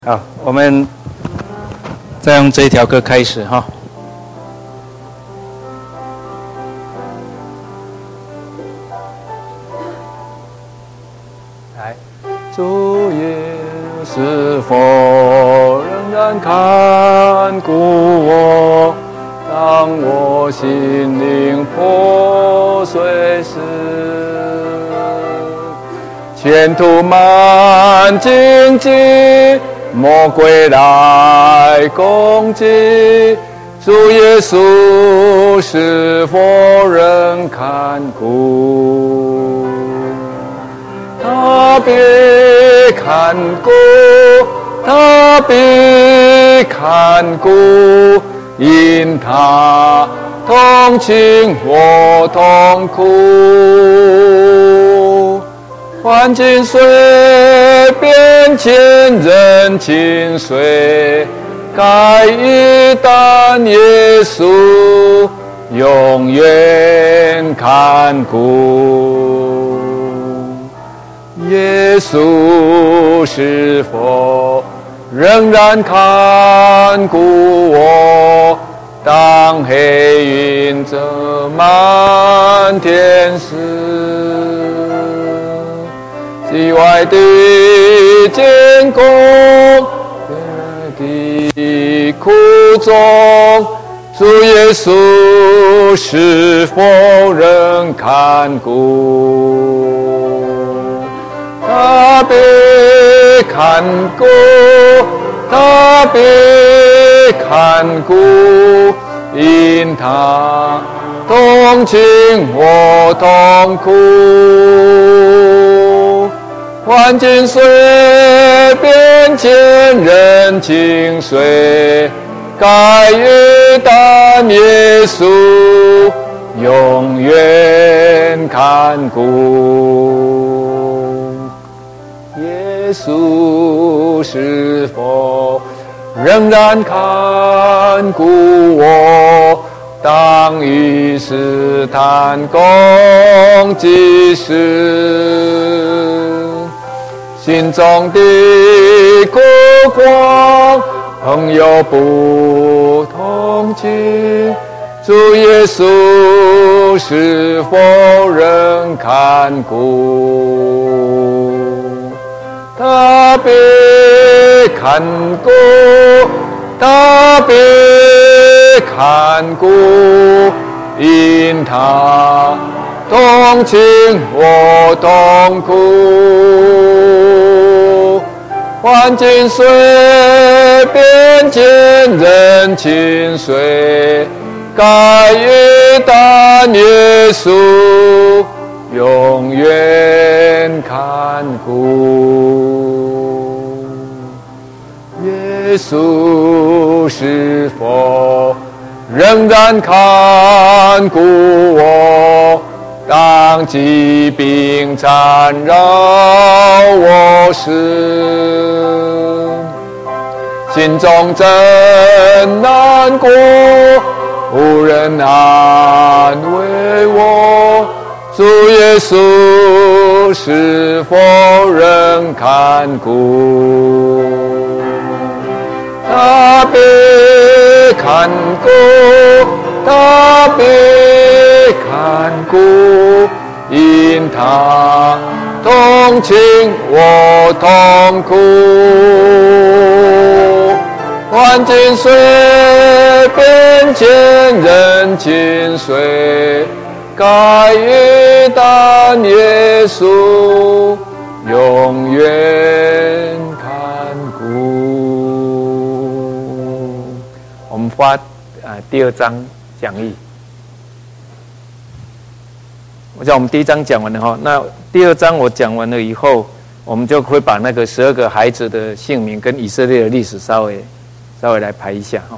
好，我们再用这一条歌开始哈。来，主耶是否仍然看顾我？当我心灵破碎时，前途满荆棘。魔鬼来攻击，主耶稣是否仍看顾？他必看顾，他必看顾，因他同情我痛苦。环境虽变迁，人情虽改易，但耶稣永远看顾。耶稣是否仍然看顾我？当黑云遮满天时，境外的艰苦，的苦中，主耶稣是否仍看顾？他必看顾，他必看顾，因他同情我痛苦。环境虽变迁，人情虽改易，但耶稣永远看顾。耶稣是否仍然看顾我？当遇试探攻击时，心中的苦况，朋友不同情，主耶稣是否仍看顾？他必看顾，他必看顾，因他同情我痛苦。环境虽变迁，人情虽改易，但耶稣永远看顾。耶稣是否仍然看顾我？当疾病缠绕我时，心中真难过，无人安慰我。主耶稣是否仍看顾？他必看顾，他必看顾，因他同情我痛苦。环境虽变迁，人情虽改易，但耶稣永远看顾。我们发第二章讲义。我想我们第一章讲完了哈，那第二章我讲完了以后，我们就会把那个12个孩子的姓名跟以色列的历史稍微来排一下哈。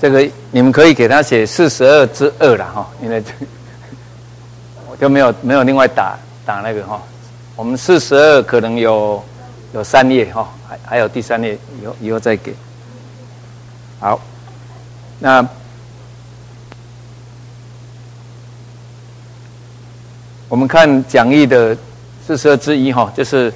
这个你们可以给他写42之2啦哈，因为我就没有另外打那个哈。我们42可能有3页哈，还有第3页以后再给。好，那我们看讲义的42之1哈，就是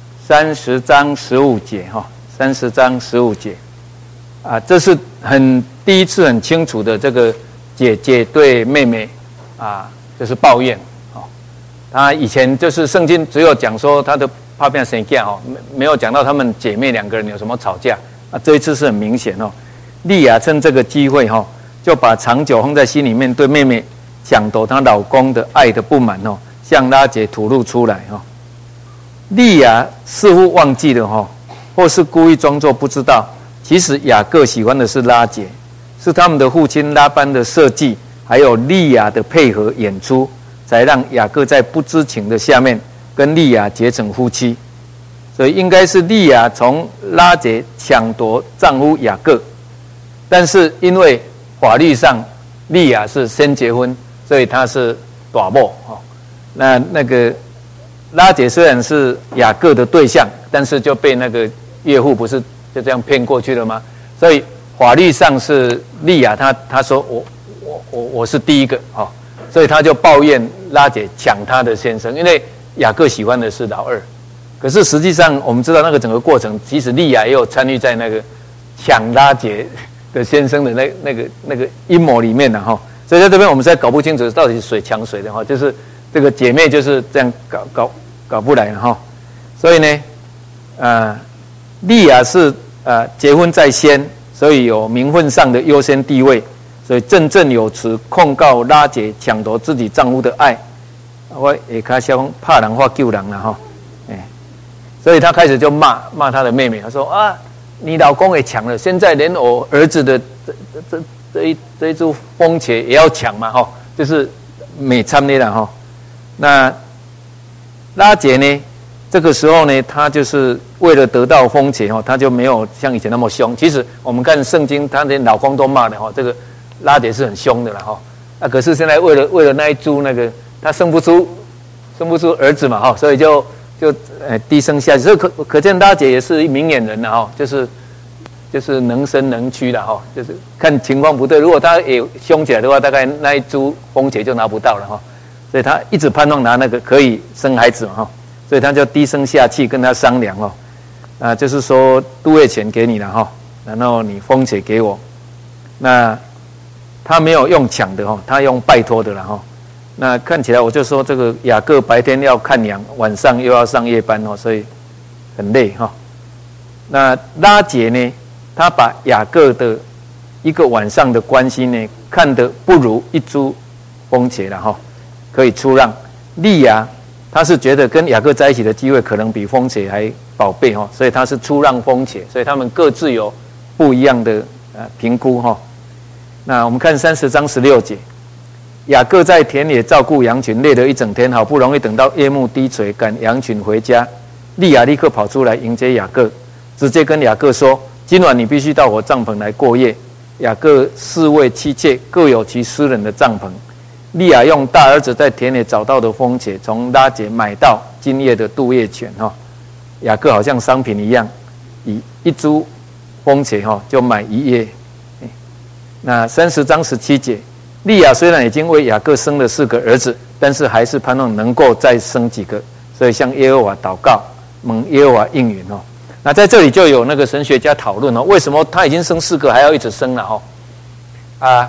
30章15节哈，30章15节啊，这是第一次很清楚的这个姐姐对妹妹啊，就是抱怨。他以前就是圣经只有讲说他的怕变生架哦，没有讲到他们姐妹2个人有什么吵架啊。这一次是很明显哦。利亚趁这个机会哈，就把长久放在心里面对妹妹抢夺她老公的爱的不满哦，向拉结吐露出来哈。利亚似乎忘记了哈，或是故意装作不知道，其实雅各喜欢的是拉结，是他们的父亲拉班的设计，还有利亚的配合演出。才让雅各在不知情的下面跟利亚结成夫妻，所以应该是利亚从拉结抢夺丈夫雅各，但是因为法律上利亚是先结婚，所以他是大某哦。那个拉结虽然是雅各的对象，但是就被那个岳父不是就这样骗过去了吗？所以法律上是利亚他说我是第一个哦。所以他就抱怨拉结抢他的先生，因为雅各喜欢的是老二。可是实际上我们知道那个整个过程，其实利亚也有参与在那个抢拉结的先生的那个阴谋里面的哈。所以在这边我们实在搞不清楚到底是谁抢谁的哈，就是这个姐妹就是这样搞不来了哈。所以呢，利亚是结婚在先，所以有名分上的优先地位。所以振振有词控告拉结抢夺自己丈夫的爱，我也开始讲怕人话救人了哈，所以他开始就骂他的妹妹，他说啊，你老公也抢了，现在连我儿子的这一株风茄也要抢嘛哈，就是美参的了哈。那拉结呢，这个时候呢，他就是为了得到风茄哈，他就没有像以前那么凶。其实我们看圣经，他连老公都骂的哈，这个。拉结是很凶的了哈，可是现在为了那一株那个他生不出儿子嘛哈，所以就低声下气，所以可见拉结也是明眼人了哈，就是能伸能屈了哈，就是看情况不对，如果他也凶起来的话，大概那一株风茄就拿不到了哈，所以他一直盼望拿那个可以生孩子嘛哈，所以他就低声下气跟他商量哦，就是说度月钱给你了哈，然后你风茄给我，那。他没有用抢的哈，他用拜托的了哈。那看起来我就说这个雅各白天要看羊，晚上又要上夜班哦，所以很累哈。那拉结呢，他把雅各的一个晚上的关系呢，看得不如一株风茄了哈，可以出让。利亚他是觉得跟雅各在一起的机会可能比风茄还宝贝哈，所以他是出让风茄，所以他们各自有不一样的评估哈。那我们看30章16节，雅各在田野照顾羊群，累了一整天，好不容易等到夜幕低垂，赶羊群回家。利亚立刻跑出来迎接雅各，直接跟雅各说：“今晚你必须到我帐篷来过夜。”雅各4位妻妾各有其私人的帐篷。利亚用大儿子在田野找到的风茄，从拉结买到今夜的度夜犬哈。雅各好像商品一样，以一株风茄哈就买1夜。那30章17节，利亚虽然已经为雅各生了4个儿子，但是还是盼望能够再生几个，所以向耶和华祷告，蒙耶和华应允哦。那在这里就有那个神学家讨论哦，为什么他已经生4个还要一直生了哦？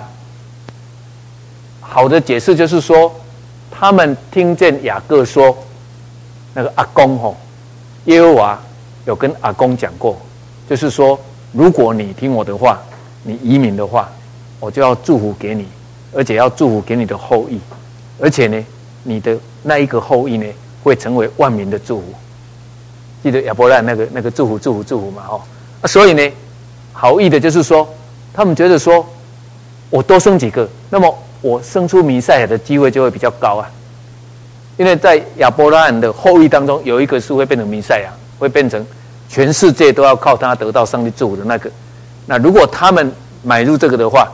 好的解释就是说，他们听见雅各说，那个阿公哦，耶和华有跟阿公讲过，就是说，如果你听我的话，你移民的话。我就要祝福给你，而且要祝福给你的后裔，而且呢，你的那一个后裔呢，会成为万民的祝福。记得亚伯兰那个祝福嘛所以呢，好意的就是说，他们觉得说，我多生几个，那么我生出弥赛亚的机会就会比较高啊。因为在亚伯拉罕的后裔当中，有一个是会变成弥赛亚，会变成全世界都要靠他得到上帝祝福的那个。那如果他们买入这个的话，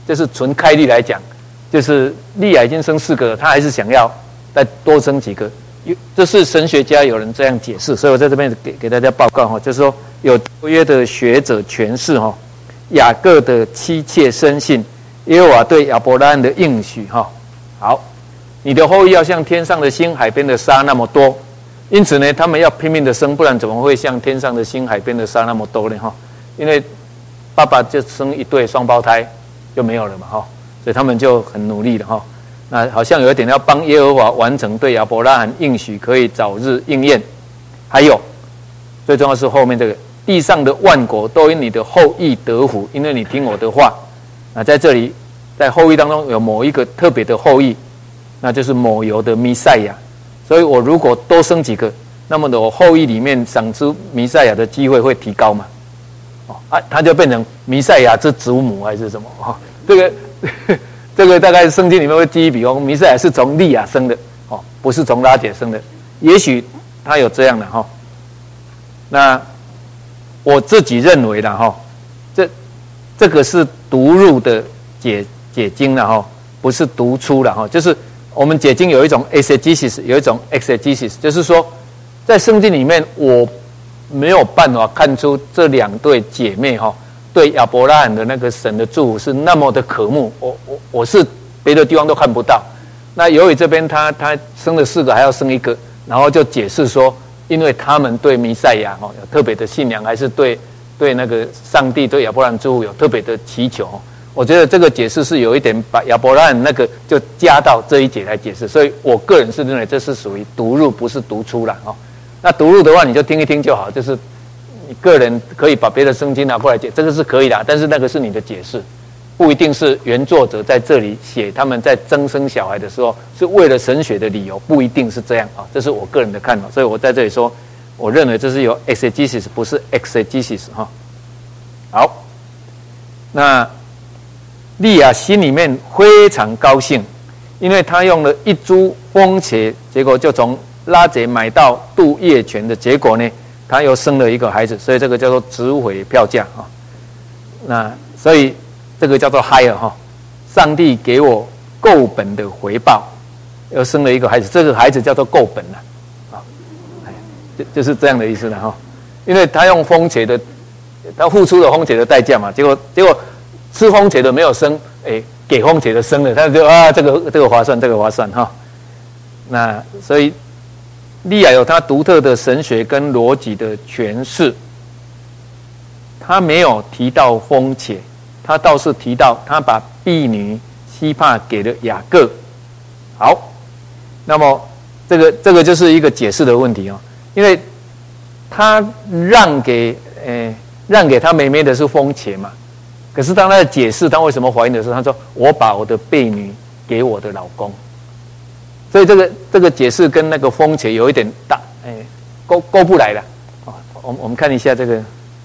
就是纯概率来讲，就是利亚已经生4个了，他还是想要再多生几个。这是神学家有人这样解释，所以我在这边给大家报告哈，就是说有旧约的学者诠释哈，雅各的妻妾深信耶和华对亚伯拉罕的应许哈。好，你的后裔要像天上的星、海边的沙那么多，因此呢，他们要拼命的生，不然怎么会像天上的星、海边的沙那么多呢？哈，因为爸爸就生一对双胞胎就没有了嘛哈，所以他们就很努力了哈。那好像有一点要帮耶和华完成对亚伯拉罕应许可以早日应验，还有最重要是后面这个地上的万国都因你的后裔得福，因为你听我的话。那在这里在后裔当中有某一个特别的后裔，那就是某有的弥赛亚。所以我如果多生几个，那么我后裔里面赏赐弥赛亚的机会会提高嘛？他就变成弥赛亚之祖母还是什么？这个大概圣经里面会记一笔哦，弥赛亚是从利亚生的哦，不是从拉结生的。也许他有这样的哈。那我自己认为的哈，这个是读入的解经了哈，不是读出了哈。就是我们解经有一种 exegesis， 有一种 exegesis， 就是说在圣经里面我没有办法看出这2对姐妹哈对亚伯拉罕的那个神的祝福是那么的渴慕，我是别的地方都看不到。那由于这边他生了4个，还要生1个，然后就解释说，因为他们对弥赛亚有特别的信仰，还是对那个上帝对亚伯拉罕祝福有特别的祈求。我觉得这个解释是有一点把亚伯拉罕那个就加到这一节来解释，所以我个人是认为这是属于读入，不是读出了哦。那读入的话，你就听一听就好，就是你个人可以把别的圣经拿过来解，这个是可以的，但是那个是你的解释，不一定是原作者在这里写他们在增生小孩的时候是为了神学的理由，不一定是这样啊，这是我个人的看法，所以我在这里说，我认为这是有 exegesis， 不是 exegesis 哈。好，那利亚心里面非常高兴，因为他用了一株风茄，结果就从拉结买到杜叶泉的结果呢，他又生了一个孩子，所以这个叫做值回票价啊。那所以这个叫做 hire 哈，上帝给我够本的回报，又生了一个孩子，这个孩子叫做够本了啊，就是这样的意思了哈。因为他用风茄的，他付出了风茄的代价嘛，结果吃风茄的没有生，给风茄的生了，他就这个划算，这个划算哈。那所以利亚有他独特的神学跟逻辑的诠释，他没有提到风茄，他倒是提到他把婢女西帕给了雅各。好，那么这个就是一个解释的问题哦，因为他让给他妹妹的是风茄嘛，可是当他的解释他为什么怀孕的时候，他说我把我的婢女给我的老公，所以这个解释跟那个风茄有一点大，勾不来了。我们看一下这个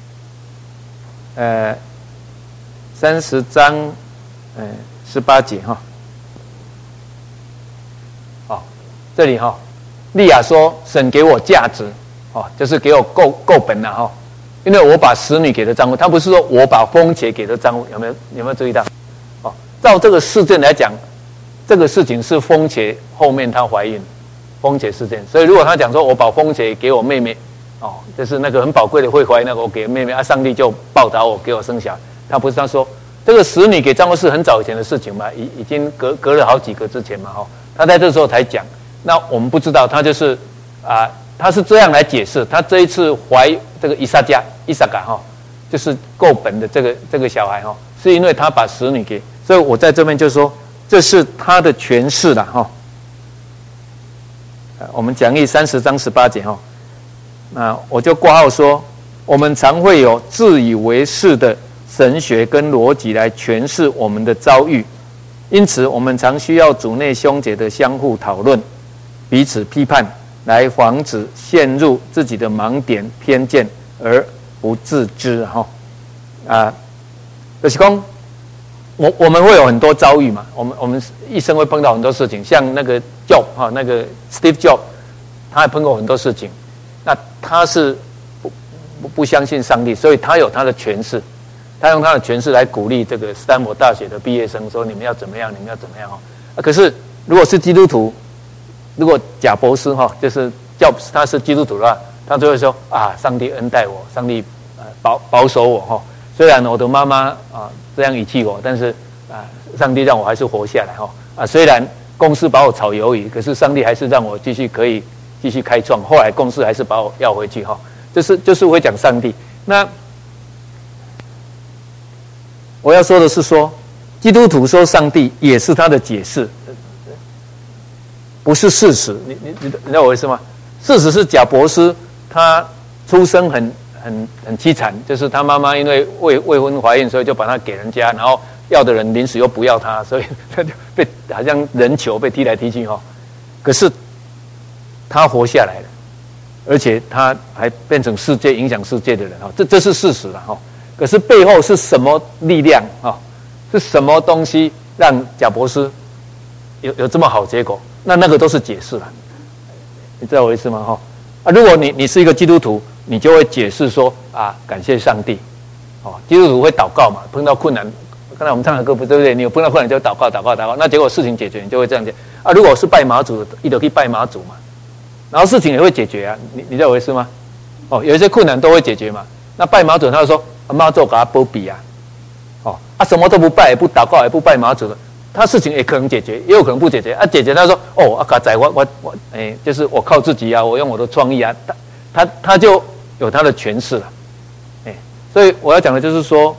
30章18节哈。这里哈，利亚说神给我价值就是给我够本了哈，因为我把使女给了丈夫，他不是说我把风茄给了丈夫，有没有注意到？照这个事件来讲，这个事情是风茄后面她怀孕，风茄事件。所以如果他讲说我把风茄给我妹妹，就是那个很宝贵的会怀孕那个我给妹妹，上帝就报答我，给我生小孩。他不是他说这个使女给丈夫是很早以前的事情嘛，已经隔了好几个之前嘛他在这时候才讲。那我们不知道，他就是他是这样来解释，他这一次怀这个伊萨嘎就是够本的这个小孩是因为他把使女给，所以我在这边就说这是他的诠释啦我们讲义30章18节那我就挂号说，我们常会有自以为是的神学跟逻辑来诠释我们的遭遇，因此我们常需要主内兄姐的相互讨论，彼此批判，来防止陷入自己的盲点偏见而不自知就是说我们会有很多遭遇嘛，我们一生会碰到很多事情，像那个 Job 那个 Steve Job， 他还碰过很多事情，那他是不相信上帝，所以他有他的诠释， 他用他的权势来鼓励这个斯坦福大学的毕业生说：“你们要怎么样？你们要怎么样？”可是如果是基督徒，如果贾伯斯就是他是基督徒的话，他就会说：“啊，上帝恩待我，上帝保守我虽然我的妈妈这样遗弃我，但是上帝让我还是活下来虽然公司把我炒鱿鱼，可是上帝还是让我可以继续开创。后来公司还是把我要回去就是会讲上帝。那我要说的是说，基督徒说上帝也是他的解释，不是事实。你知道我意思吗？事实是贾伯斯他出生很凄惨，就是他妈妈因为未婚怀孕，所以就把他给人家，然后要的人临时又不要他，所以他就被好像人球被踢来踢去可是他活下来了，而且他还变成影响世界的人这是事实了可是背后是什么力量是什么东西让贾伯斯有这么好结果？那个都是解释了，你知道我意思吗？如果你是一个基督徒，你就会解释说感谢上帝基督徒会祷告嘛，碰到困难，刚才我们唱的歌不对不对？你有碰到困难就祷告，那结果事情解决，你就会这样讲如果是拜妈祖的，你就可以拜妈祖嘛，然后事情也会解决你知道我意思吗？有一些困难都会解决嘛。那拜妈祖，他就说妈祖给他保庇什么都不拜，也不祷告，也不拜妈祖的，他事情也可能解决，也有可能不解决解决他说嘎仔我就是我靠自己我用我的创意他就有他的诠释了所以我要讲的就是说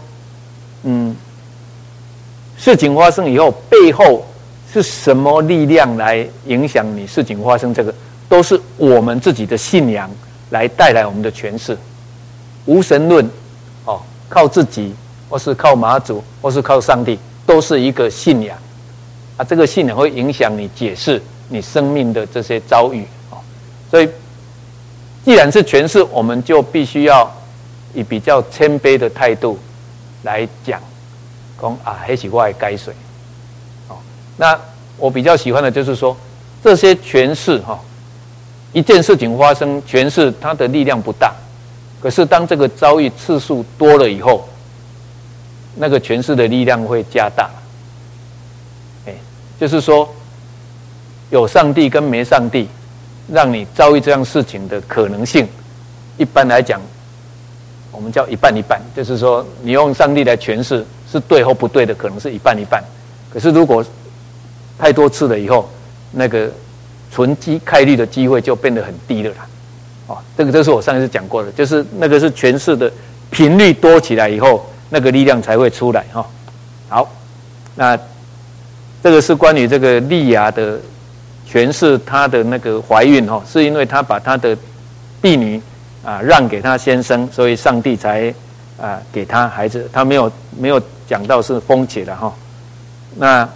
事情发生以后背后是什么力量来影响你事情发生，这个都是我们自己的信仰来带来我们的诠释。无神论靠自己或是靠妈祖或是靠上帝都是一个信仰这个信仰会影响你解释你生命的这些遭遇所以既然是诠释，我们就必须要以比较谦卑的态度来讲那是我的解释那我比较喜欢的就是说，这些诠释一件事情发生，诠释它的力量不大，可是当这个遭遇次数多了以后，那个诠释的力量会加大就是说有上帝跟没上帝让你遭遇这样事情的可能性，一般来讲我们叫一半一半，就是说你用上帝来诠释是对或不对的可能是一半一半，可是如果太多次了以后，那个概率的机会就变得很低了啦这是我上一次讲过的，就是那个是诠释的频率多起来以后，那个力量才会出来好，那这个是关于这个利亚的诠释，她的那个怀孕是因为她把她的婢女让给她先生，所以上帝才给她孩子，她没有讲到是封且的那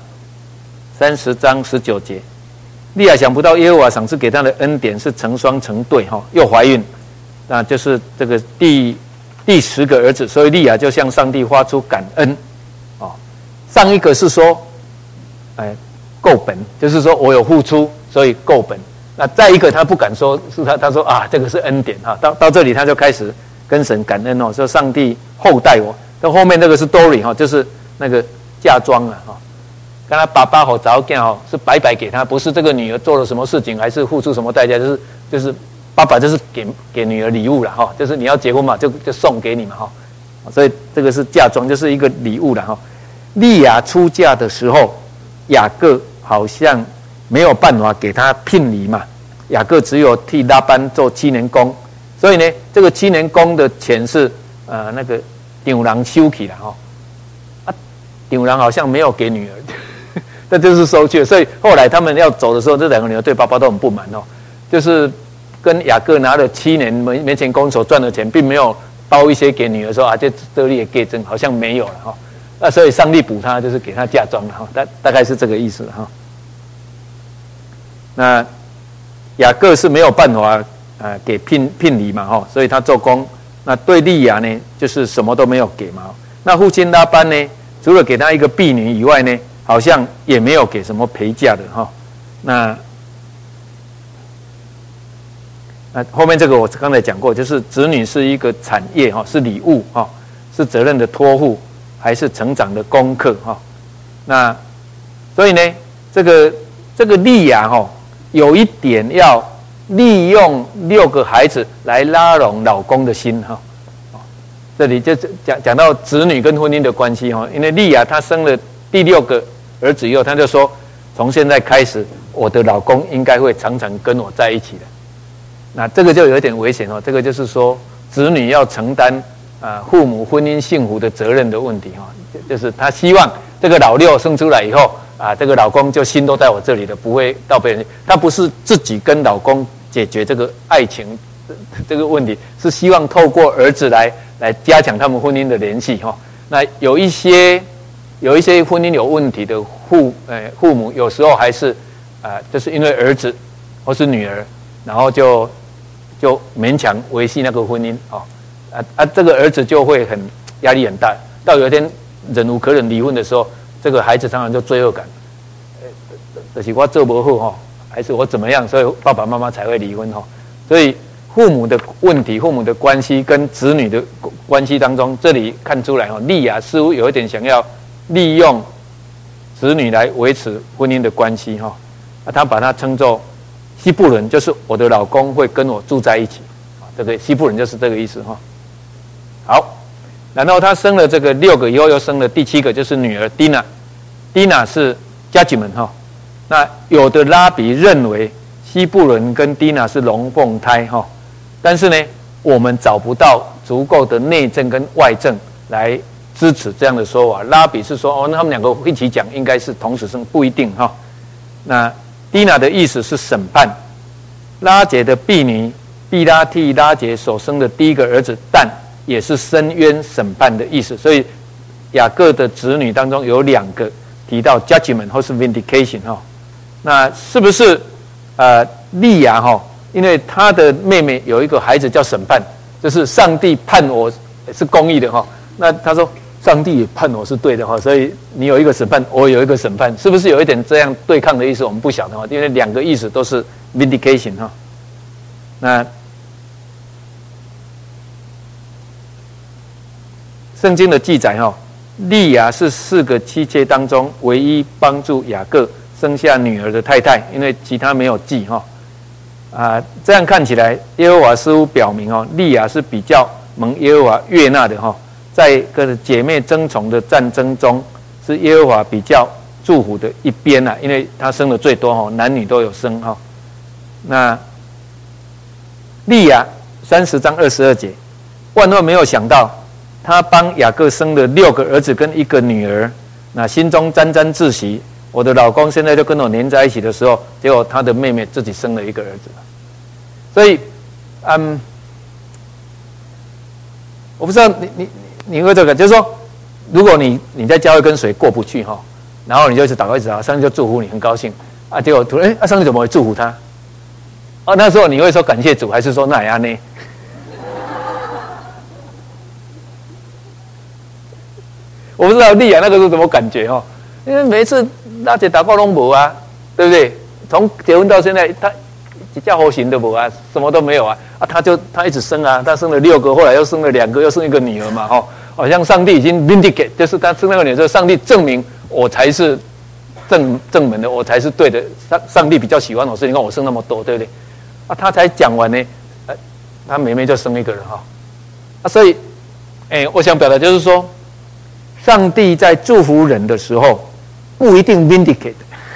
30章19节，利亚想不到耶和华赏赐给她的恩典是成双成对又怀孕，那就是这个第10个儿子，所以利亚就向上帝发出感恩上一个是说够本，就是说我有付出，所以够本。那再一个他不敢说是他说这个是恩典到这里他就开始跟神感恩说上帝厚待我。到后面那个是 Dory 就是那个嫁妆跟他爸爸和早干是白白给他，不是这个女儿做了什么事情还是付出什么代价，就是爸爸就是给女儿礼物了就是你要结婚嘛就送给你嘛所以这个是嫁妆，就是一个礼物了利亚出嫁的时候，雅各好像没有办法给他聘礼嘛，雅各只有替拉班做7年工，所以呢这个7年工的钱是那个丈人收起了丈人好像没有给女儿那就是收去了，所以后来他们要走的时候，这2个女儿对爸爸都很不满就是跟雅各拿了7年没钱工所赚的钱，并没有包一些给女儿说这得力的给真好像没有了那所以上帝补他，就是给他嫁妆了大概是这个意思那雅各是没有办法给聘礼嘛所以他做工。那对利亚呢，就是什么都没有给嘛。那父亲拉班呢，除了给他一个婢女以外呢，好像也没有给什么陪嫁的那后面这个我刚才讲过，就是子女是一个产业是礼物是责任的托付，还是成长的功课哈？那所以呢，这个利亚哈，有一点要利用6个孩子来拉拢老公的心哈。这里就讲到子女跟婚姻的关系哈，因为利亚她生了第6个儿子以后，她就说，从现在开始，我的老公应该会常常跟我在一起的。那这个就有一点危险哦，这个就是说，子女要承担父母婚姻幸福的责任的问题哈，就是他希望这个老6生出来以后这个老公就心都在我这里的，不会到别人。他不是自己跟老公解决这个爱情这个问题，是希望透过儿子来加强他们婚姻的联系哈。那有一些婚姻有问题的父母，有时候还是就是因为儿子或是女儿，然后就勉强维系那个婚姻这个儿子就会压力很大，到有一天忍无可忍离婚的时候，这个孩子常常就罪恶感，就是我做不好还是我怎么样，所以爸爸妈妈才会离婚所以父母的问题、父母的关系跟子女的关系当中，这里看出来利亚似乎有一点想要利用子女来维持婚姻的关系他把它称作西布伦，就是我的老公会跟我住在一起这个西布伦就是这个意思好，然后他生了这个6个以后，又生了第7个，就是女儿 Dina 是家吉们那有的拉比认为西布伦跟 Dina 是龙凤胎但是呢，我们找不到足够的内证跟外证来支持这样的说法。拉比是说那他们2个一起讲，应该是同时生，不一定那 Dina 的意思是审判，拉结的婢女毕拉替拉结所生的第1个儿子但也是申冤审判的意思。所以雅各的子女当中有2个提到 judgment 或是 vindication 那是不是利亚因为他的妹妹有一个孩子叫审判，就是上帝判我是公义的那他说上帝也判我是对的所以你有一个审判，我有一个审判，是不是有一点这样对抗的意思？我们不晓得因为2个意思都是 vindication 那圣经的记载利亚是4个妻妾当中唯一帮助雅各生下女儿的太太，因为其他没有记这样看起来，耶和华似乎表明利亚是比较蒙耶和华悦纳的在跟姐妹争宠的战争中，是耶和华比较祝福的一边因为他生的最多男女都有生那利亚30章22节，万万没有想到，他帮雅各生了6个儿子跟1个女儿，那心中沾沾自喜，我的老公现在就跟我黏在一起的时候，结果他的妹妹自己生了1个儿子。所以我不知道你会这个，就是说，如果你在教会跟谁过不去然后你就一直祷告一直祷告，上帝就祝福你，很高兴结果突然上帝怎么会祝福他那时候你会说感谢主，还是说那样呢？我不知道利亚那个是什么感觉因为每一次拉姐祷告都没对不对？从结婚到现在，他一叫后行都没什么都没有他一直生他生了6个，后来又生了2个，又生1个女儿嘛好像上帝已经 vindicate， 就是他生那个女儿，上帝证明我才是正门的，我才是对的，上帝比较喜欢我，所以你看我生那么多，对不对？他才讲完呢，他妹妹就生1个人所以我想表达就是说，上帝在祝福人的时候不一定 vindicate，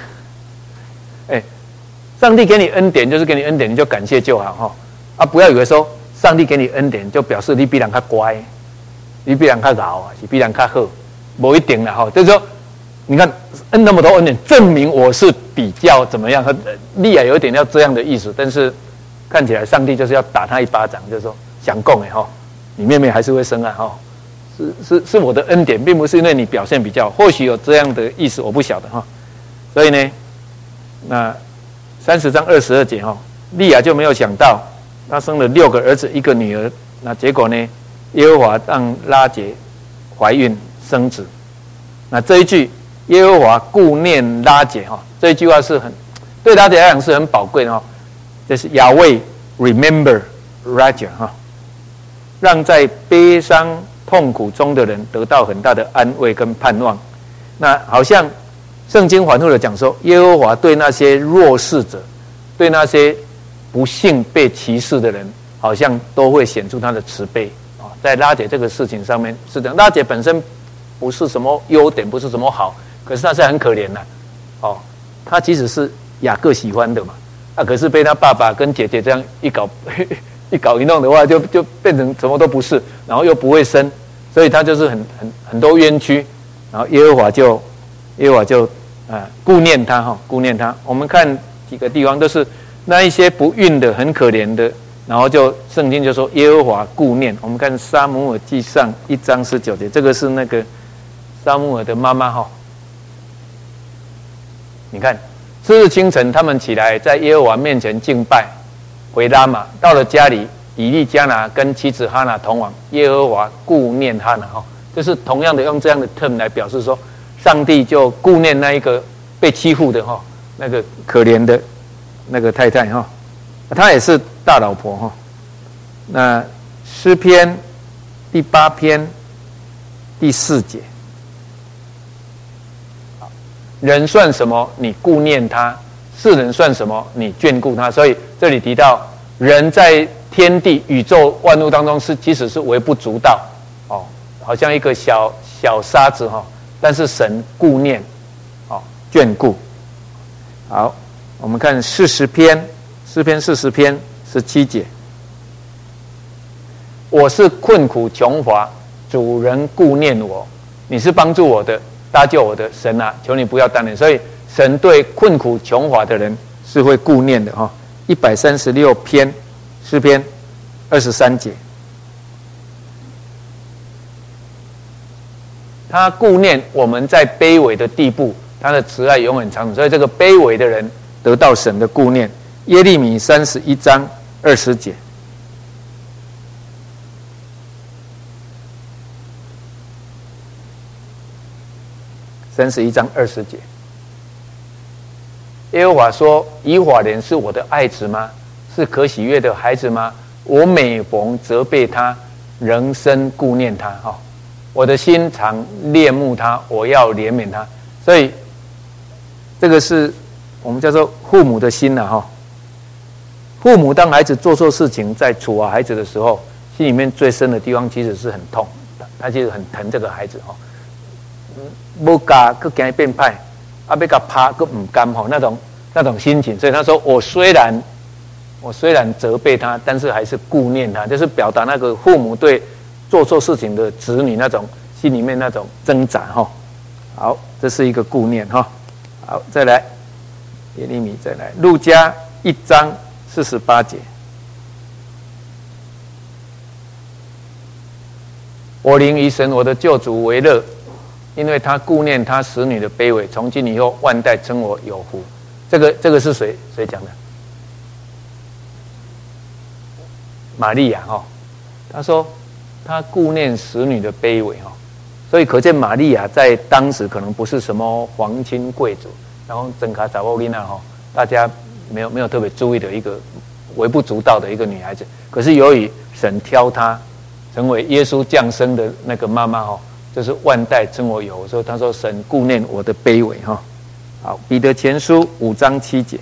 上帝给你恩典就是给你恩典，你就感谢就好不要以为说上帝给你恩典就表示你比人较乖，你比人较老是比人较好，不一定啦就是说，你看恩那么多恩典，证明我是比较怎么样？利亚有一点要这样的意思，但是看起来上帝就是要打他一巴掌，就是说想供你妹妹还是会生是我的恩典，并不是因为你表现比较，或许有这样的意思，我不晓得所以呢，那30章22节利亚就没有想到，他生了6个儿子1个女儿，那结果呢，耶和华让拉结怀孕生子。那这一句耶和华顾念拉结这一句话是对拉结来讲是很宝贵的就是亚卫 remember Raja 让在悲伤痛苦中的人得到很大的安慰跟盼望。那好像圣经反复的讲说，耶和华对那些弱势者，对那些不幸被歧视的人，好像都会显出他的慈悲啊。在拉结这个事情上面是这样，拉结本身不是什么优点，不是什么好，可是他是很可怜的哦。他即使是雅各喜欢的嘛，可是被他爸爸跟姐姐这样一搞一弄的话，就变成什么都不是，然后又不会生，所以他就是很多冤屈，然后耶和华就顾念他哈，顾念他。我们看几个地方都是那一些不孕的、很可怜的，然后就圣经就说耶和华顾念。我们看撒母耳记上1章19节，这个是那个撒母耳的妈妈哈。你看，次日清晨，他们起来在耶和华面前敬拜，回拉玛，到了家里，以利加拿跟妻子哈拿同往，耶和华顾念哈拿哈，就是同样的用这样的 term 来表示说，上帝就顾念那一个被欺负的哈，那个可怜的那个太太哈，她也是大老婆哈。那诗篇第8篇第4节。人算什么？你顾念他；世人算什么？你眷顾他。所以这里提到，人在天地宇宙万物当中其实是微不足道哦，好像一个小沙子哈，但是神顾念哦，眷顾。好，我们看诗篇40篇17节，我是困苦穷乏，主人顾念我，你是帮助我的。搭救我的神啊，求你不要单恋。所以神对困苦穷乏的人是会顾念的哈。136篇诗篇23节，他顾念我们在卑微的地步，他的慈爱永远长存。所以这个卑微的人得到神的顾念。耶利米31章20节。31章20节，耶和华说：“以法莲是我的爱子吗？是可喜悦的孩子吗？我每逢责备他，仍深顾念他。哈，我的心常恋慕他，我要怜悯他。”所以，这个是我们叫做父母的心呐。哈，父母当孩子做错事情，在处罚孩子的时候，心里面最深的地方其实是很痛，他其实很疼这个孩子哈。不教，佮惊伊变歹，要甲拍，佮唔甘吼，那种心情。所以他说：“我虽然责备他，但是还是顾念他，就是表达那个父母对做错事情的子女那种心里面那种挣扎哈。”好，这是一个顾念哈。好，再来耶利米，再来路加1章48节。我灵以神我的救主为乐，因为他顾念他使女的卑微，从今以后万代称我有福。这个是谁讲的？玛利亚哈，他说他顾念使女的卑微哈，所以可见玛利亚在当时可能不是什么皇亲贵族，然后整卡查沃丽娜哈，大家没有特别注意的一个微不足道的一个女孩子。可是由于神挑她成为耶稣降生的那个妈妈哈，就是万代称我有。所以他说神顾念我的卑微哈。好，彼得前书5章7节。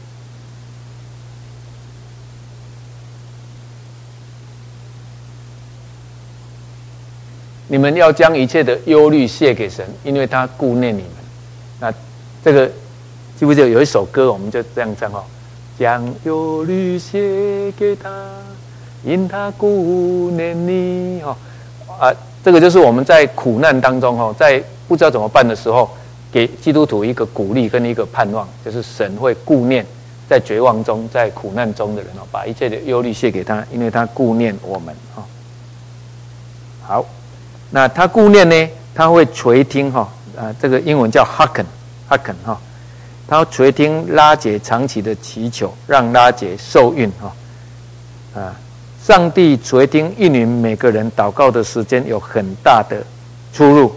你们要将一切的忧虑卸给神，因为他顾念你们。那这个记不记得有一首歌，我们就这样唱哈：将忧虑卸给他，因他顾念你哈。这个就是我们在苦难当中哈，在不知道怎么办的时候，给基督徒一个鼓励跟一个盼望，就是神会顾念在绝望中、在苦难中的人哦，把一切的忧虑卸给他，因为他顾念我们哈。好，那他顾念呢，他会垂听哈，这个英文叫 hearken 哈，他会垂听拉结长期的祈求，让拉结受孕哈，上帝垂听应允每个人祷告的时间有很大的出入。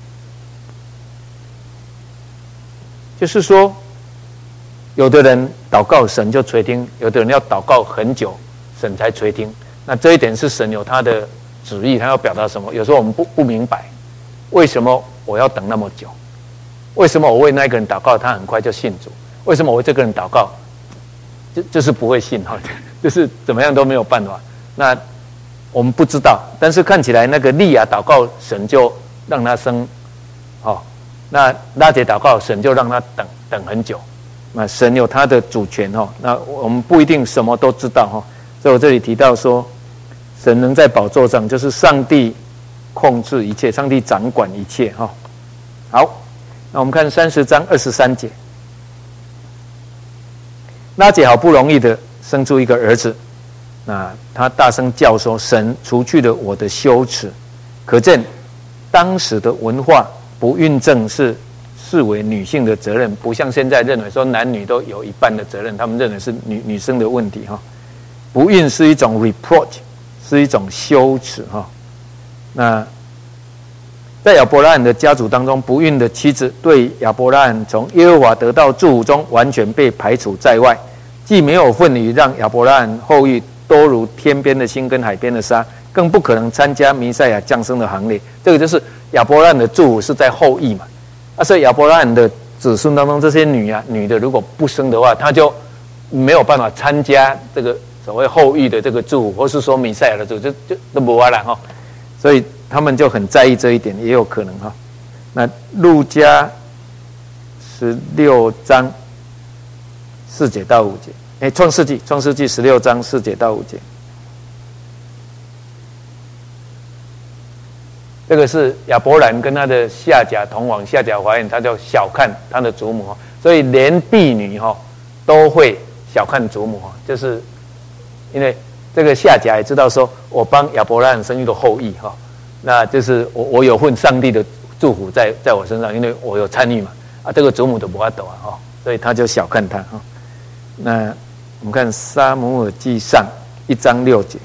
就是说，有的人祷告神就垂听，有的人要祷告很久，神才垂听。那这一点是神有他的旨意，他要表达什么？有时候我们不明白，为什么我要等那么久？为什么我为那个人祷告，他很快就信主？为什么我为这个人祷告，就是不会信哈？就是怎么样都没有办法。那我们不知道，但是看起来那个利亚祷告，神就让他生，哦，那拉结祷告，神就让他等很久。那神有他的主权哈，那我们不一定什么都知道哈。所以我这里提到说，神能在宝座上，就是上帝控制一切，上帝掌管一切哈。好，那我们看30章23节，拉结好不容易的生出一个儿子，那他大声叫说：“神除去了我的羞耻。”可见当时的文化，不孕症是视为女性的责任，不像现在认为说男女都有一半的责任，他们认为是女生的问题哈。不孕是一种 reproach， 是一种羞耻哈。那在亚伯拉罕的家族当中，不孕的妻子对亚伯拉罕从耶和华得到祝福中完全被排除在外，既没有份于让亚伯拉罕后裔多如天边的星跟海边的沙，更不可能参加弥赛亚降生的行列。这个就是亚伯拉罕的祝福是在后裔嘛。所以亚伯拉罕的子孙当中，这些女的如果不生的话，他就没有办法参加这个所谓后裔的这个祝福，或是说弥赛亚的祝福，就都没法了哈。所以他们就很在意这一点，也有可能哈。那路加16章4节到5节，创世纪16章4节到5节。这个是亚伯兰跟他的夏甲同往，夏甲怀孕，他就小看他的祖母，所以连婢女都会小看祖母，就是因为这个夏甲也知道说，我帮亚伯拉罕生一个后裔那就是我有份上帝的祝福在我身上，因为我有参与嘛，这个祖母都不法懂所以他就小看他那我们看撒母耳记上1章6节。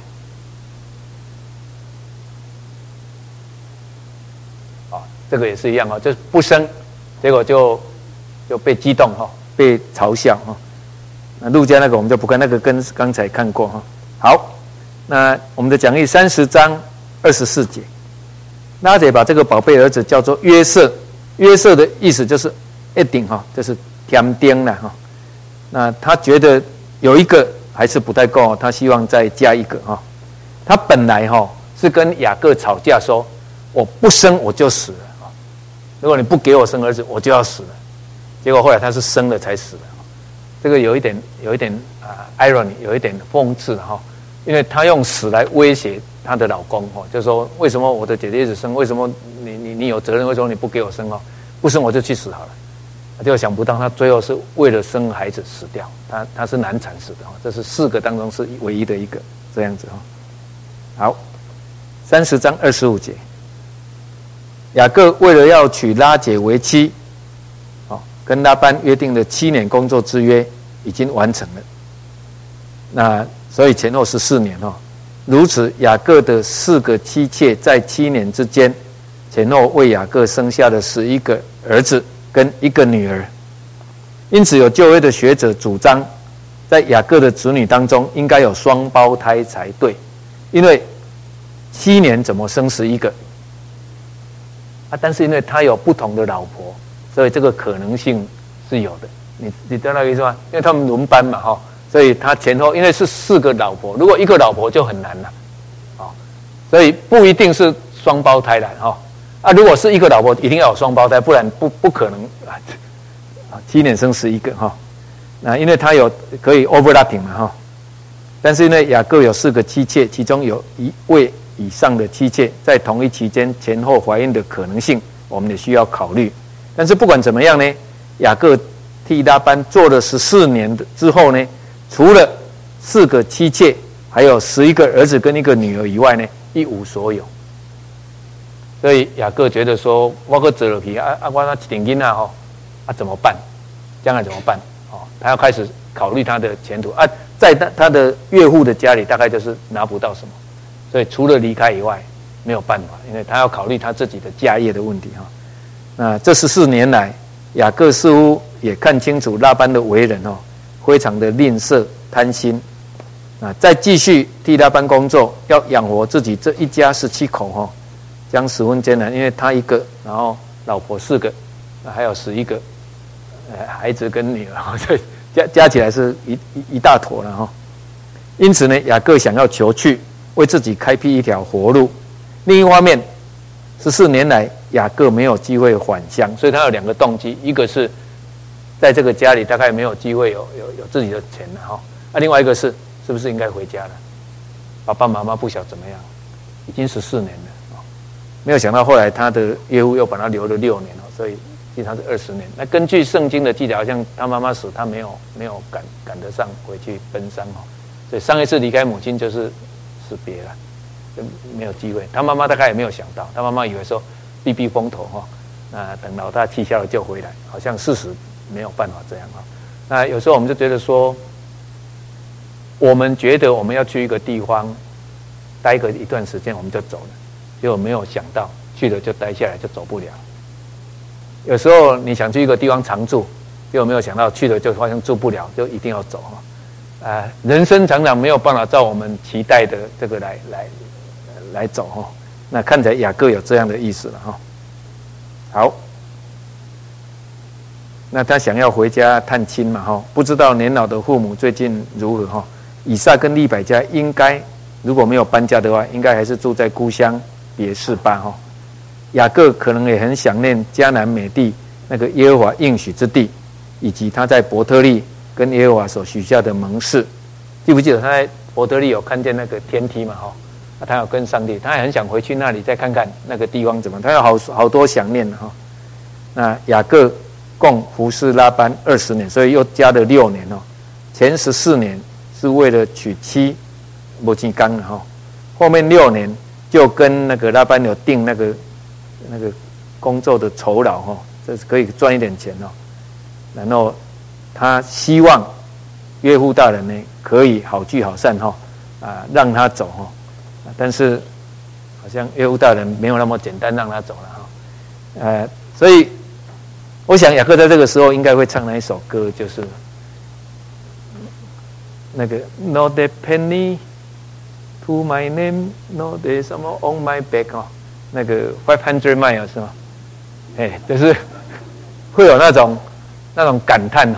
这个也是一样就是不生，结果就被激动被嘲笑那路加那个我们就不看，那个跟刚才看过好，那我们的讲义30章24节，拉结把这个宝贝儿子叫做约瑟，约瑟的意思就是一定就是添丁了那他觉得有一个还是不太够，他希望再加一个他本来是跟雅各吵架说，我不生我就死了。如果你不给我生儿子，我就要死了。结果后来他是生了才死了，这个有一点irony， 有一点讽刺因为他用死来威胁他的老公就说为什么我的姐姐一直生，为什么你有责任，为什么你不给我生不生我就去死好了。结果想不到他最后是为了生孩子死掉，他是难产死的这是4个当中是唯一的一个这样子好，30章25节。雅各为了要娶拉结为妻，跟拉班约定的7年工作之约已经完成了。那所以前后14年如此雅各的4个妻妾在7年之间，前后为雅各生下了11个儿子跟1个女儿。因此有旧约的学者主张，在雅各的子女当中应该有双胞胎才对，因为7年怎么生11个？但是因为他有不同的老婆，所以这个可能性是有的。你知道那个意思吗？因为他们轮班嘛所以他前后因为是4个老婆，如果1个老婆就很难了所以不一定是双胞胎来如果是1个老婆一定要有双胞胎，不然不可能7年生11个那因为他有可以 overlapping 嘛但是因为雅各有4个妻妾，其中有1位以上的妻妾在同一期间前后怀孕的可能性，我们也需要考虑。但是不管怎么样呢，雅各替拉班做了14年之后呢，除了4个妻妾，还有11个儿子跟1个女儿以外呢，一无所有。所以雅各觉得说，我搁做下去我那一定囡仔怎么办？将来怎么办？他要开始考虑他的前途在他的岳父的家里大概就是拿不到什么。所以除了离开以外没有办法，因为他要考虑他自己的家业的问题那这14年来，雅各似乎也看清楚拉班的为人非常的吝啬贪心再继续替拉班工作，要养活自己这一家17口哈，将十分艰难，因为他一个，然后老婆4个，还有11个孩子跟女儿，所以加起来是一大坨了哈。因此呢，雅各想要求去为自己开辟一条活路。另一方面，14年来雅各没有机会返乡，所以他有2个动机，一个是在这个家里大概没有机会有自己的钱了哈，另外一个是不是应该回家了？爸爸妈妈不晓怎么样，已经14年了，没有想到后来他的岳父又把他留了6年，所以其实他是20年。那根据圣经的记载，好像他妈妈死，他没有赶得上回去奔丧，所以上一次离开母亲就是死别了，就没有机会。他妈妈大概也没有想到，他妈妈以为说避避风头等老大气消了就回来，好像事实没有办法这样。那有时候我们就觉得说，我们觉得我们要去一个地方待一段时间我们就走了，结果没有想到去了就待下来就走不了。有时候你想去一个地方常住，结果没有想到去了就发现住不了，就一定要走。人生常常没有办法照我们期待的这个来走。那看起来雅各有这样的意思了。好，那他想要回家探亲嘛，不知道年老的父母最近如何。以撒跟利百加应该如果没有搬家的话，应该还是住在故乡别是巴。雅各可能也很想念迦南美地那个耶和华应许之地，以及他在伯特利跟耶和华所许下的盟誓。记不记得他在伯特利有看见那个天梯嘛？他有跟上帝，他也很想回去那里再看看那个地方怎么，他有好多想念。那雅各共服侍拉班20年，所以又加了6年。前14年是为了娶妻没钱干了，后面6年就跟那个拉班有定那个工作的酬劳，这是可以赚一点钱。然后他希望岳父大人呢可以好聚好散，让他走。但是好像岳父大人没有那么简单让他走了。所以我想雅各在这个时候应该会唱那一首歌，就是那个 Not a penny to my name, not a 什么 on my back， 那个500 miles 是吗？就是会有那种感叹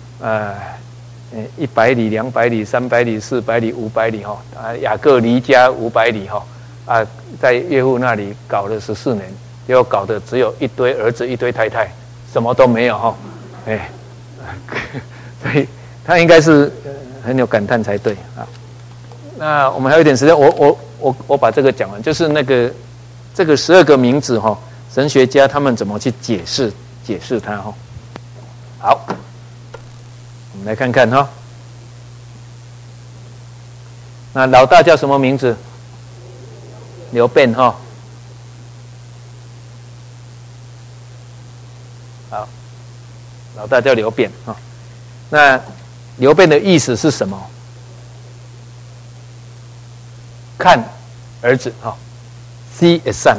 100里、200里、300里、400里、500里雅各离家500里在岳父那里搞了14年，结果搞得只有一堆儿子一堆太太，什么都没有所以他应该是很有感叹才对啊。那我们还有一点时间，我把这个讲完，就是这个12个名字神学家他们怎么去解释它。好，我们来看看那老大叫什么名字？流便好，老大叫流便那流便的意思是什么？看儿子see a son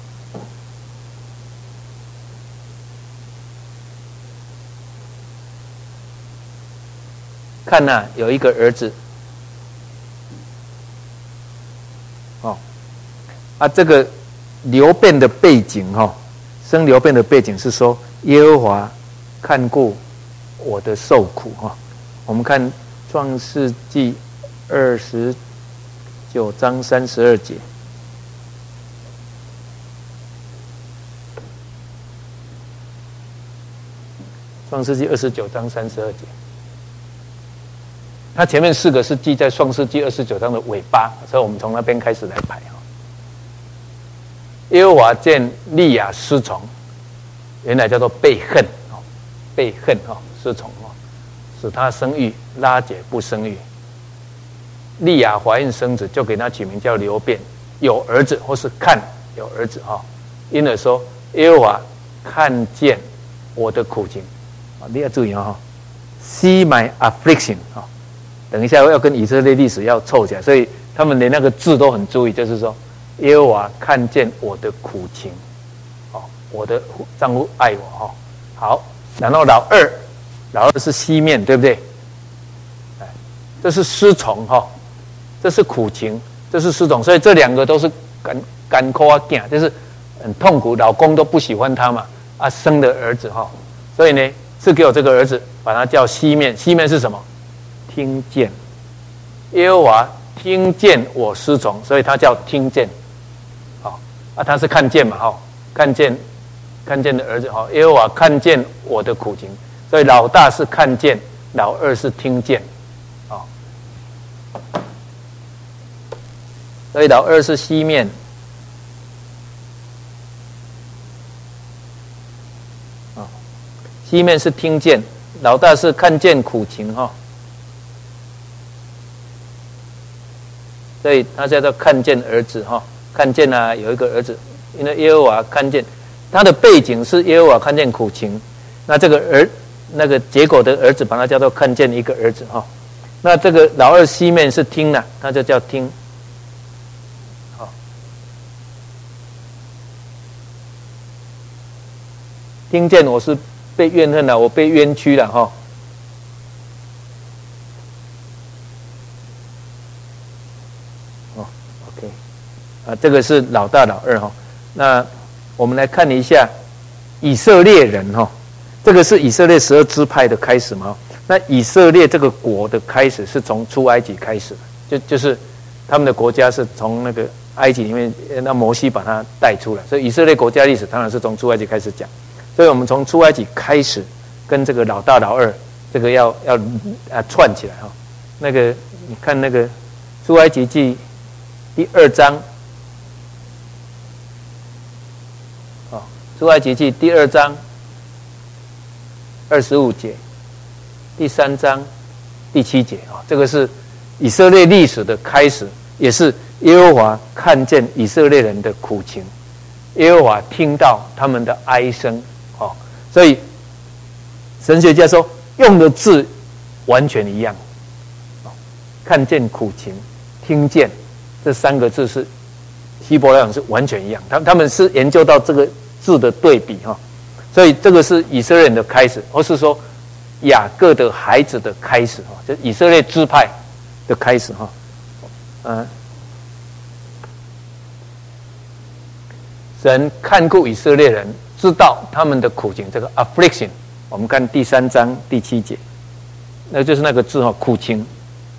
看有一个儿子这个流便的背景生流便的背景是说耶和华看顾我的受苦我们看创世纪29章32节，创世纪29章32节，它前面4个是记在创世纪29章的尾巴，所以我们从那边开始来排。耶和华见利亚失宠，原来叫做被恨，被恨失宠使他生育，拉结不生育。利亚怀孕生子，就给他取名叫流便，有儿子或是看有儿子因而说耶和华看见我的苦情你要注意see my affliction 等一下要跟以色列历史要凑起来，所以他们连那个字都很注意，就是说耶和华看见我的苦情我的丈夫爱我好，然后老二是西面，对不对？这是失宠这是苦情，这是失种，所以这两个都是干苦啊囝，就是很痛苦，老公都不喜欢他嘛，啊生的儿子哈，所以呢赐给我这个儿子，把他叫西面，西面是什么？听见，耶和华听见我失从，所以他叫听见，好啊，他是看见嘛哈，看见的儿子哈，耶和华看见我的苦情，所以老大是看见，老二是听见，好，所以老二是西面。西面是听见，老大是看见苦情哈，所以他叫做看见儿子哈，看见啊有一个儿子，因为耶和华看见，他的背景是耶和华看见苦情，那这个那个结果的儿子把他叫做看见一个儿子哈，那这个老二西面是听了，他就叫听，好，听见我是被怨恨了，我被冤屈了哈。哦 ，OK， 啊，这个是老大老二哈。那我们来看一下以色列人哈，这个是以色列12支派的开始嘛。那以色列这个国的开始是从出埃及开始的，就是他们的国家是从那个埃及里面，那摩西把它带出来，所以以色列国家历史当然是从出埃及开始讲。所以我们从出埃及开始，跟这个老大老二这个要串起来哈。那个你看那个出埃及记第2章，哦，出埃及记第2章25节，第3章第7节啊，这个是以色列历史的开始，也是耶和华看见以色列人的苦情，耶和华听到他们的哀声。哦，所以神学家说用的字完全一样，看见苦情，听见这3个字是希伯来文是完全一样，他们是研究到这个字的对比哈，所以这个是以色列人的开始，或是说雅各的孩子的开始哈，就以色列支派的开始哈，神看顾以色列人。知道他们的苦情，这个 affliction， 我们看第3章第7节，那就是那个字哈，苦情。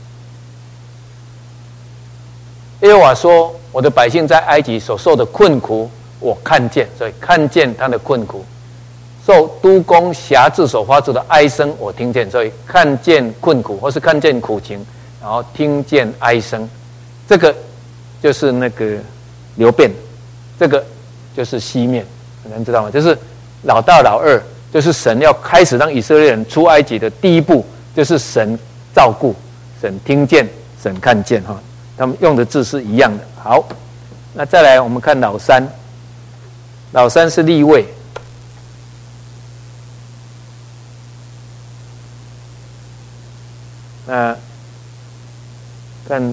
耶和华说：“我的百姓在埃及所受的困苦，我看见，所以看见他的困苦；受督工辖制所发出的哀声，我听见，所以看见困苦，或是看见苦情，然后听见哀声。这个就是那个流变，这个就是西面。”你们知道吗？就是老大老二，就是神要开始让以色列人出埃及的第一步，就是神照顾、神听见、神看见哈。他们用的字是一样的。好，那再来我们看老三，老三是利未。那看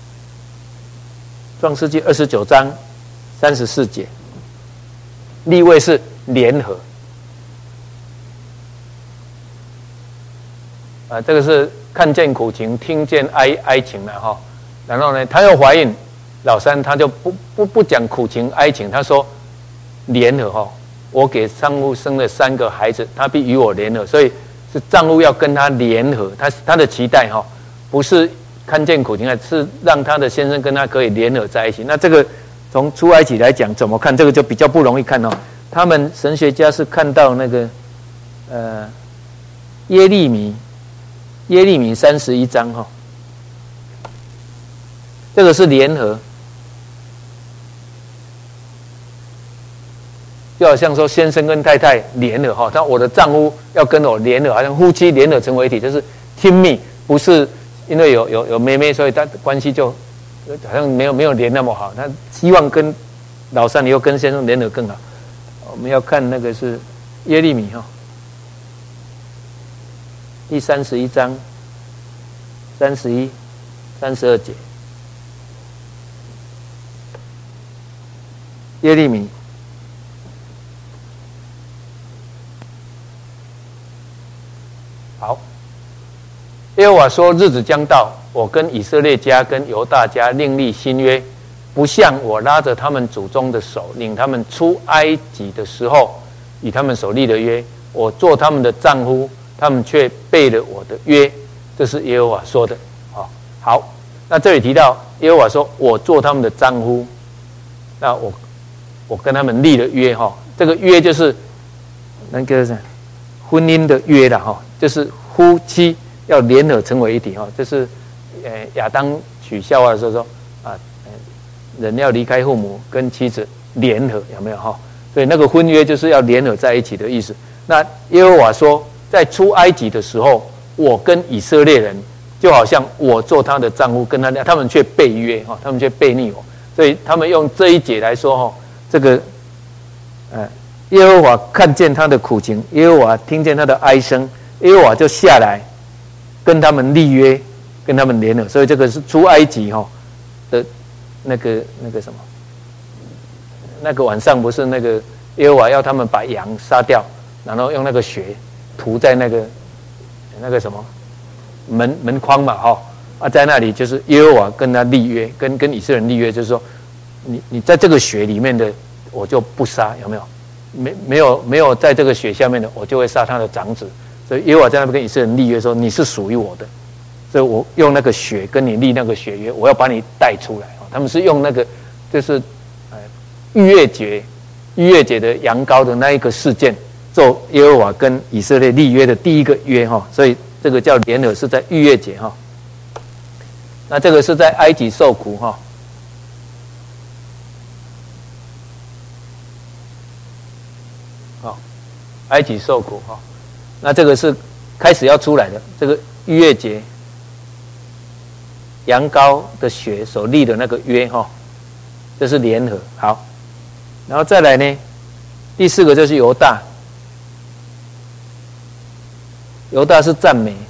创世纪29章34节。利未是联合，这个是看见苦情，听见哀情了哈。然后呢，他又怀孕，老三他就不讲苦情哀情，他说联合哈，我给丈夫生了3个孩子，他必与我联合，所以是丈夫要跟他联合，他的期待哈，不是看见苦情，是让他的先生跟他可以联合在一起。那这个。从出埃及来讲，怎么看这个就比较不容易看哦。他们神学家是看到那个耶利米31章哈，这个是联合，就好像说先生跟太太联合哈，但我的丈夫要跟我联合，好像夫妻联合成为一体，就是亲密，不是因为有妹妹，所以他关系就。好像没有连那么好，他希望跟老三以后跟先生连得更好。我们要看那个是耶利米哈，第31章31、32节，耶利米。好， 耶和华说：日子将到，我跟以色列家跟犹大家另立新约，不像我拉着他们祖宗的手，领他们出埃及的时候与他们所立的约。我做他们的丈夫，他们却背了我的约。这是耶和华说的。好，那这里提到耶和华说：我做他们的丈夫，那我跟他们立了约。这个约就是那个婚姻的约啦，就是夫妻要联合成为一体。就是亚当娶夏娃的时候说人要离开父母跟妻子联合，有没有？所以那个婚约就是要联合在一起的意思。那耶和华说，在出埃及的时候，我跟以色列人就好像我做他的丈夫，跟他们却背约，他们却背逆我。所以他们用这一节来说，这个耶和华看见他的苦情，耶和华听见他的哀声，耶和华就下来跟他们立约，跟他们联合。所以这个是出埃及的那个什么，那个晚上不是那个耶和华要他们把羊杀掉，然后用那个血涂在那个什么门框嘛，在那里就是耶和华跟他立约，跟以色列人立约，就是说你在这个血里面的我就不杀，有没有？没有在这个血下面的，我就会杀他的长子。所以耶和华在那边跟以色列人立约说，你是属于我的，所以我用那个血跟你立那个血约，我要把你带出来。他们是用那个就是逾越节的羊羔的那一个事件做耶和华跟以色列立约的第一个约。所以这个叫联合，是在逾越节。那这个是在埃及受苦。埃及受苦。那这个是开始要出来的，这个逾越节羊羔的血所立的那个约。这是联合。好，然后再来呢，第四个就是犹大。犹大是赞美。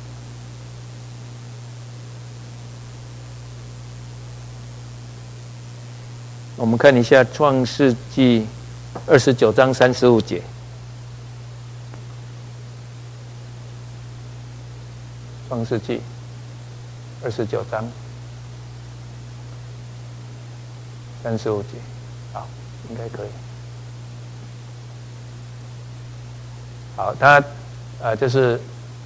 我们看一下创世纪29章35节。创世纪29章35节，好，应该可以。好，他就是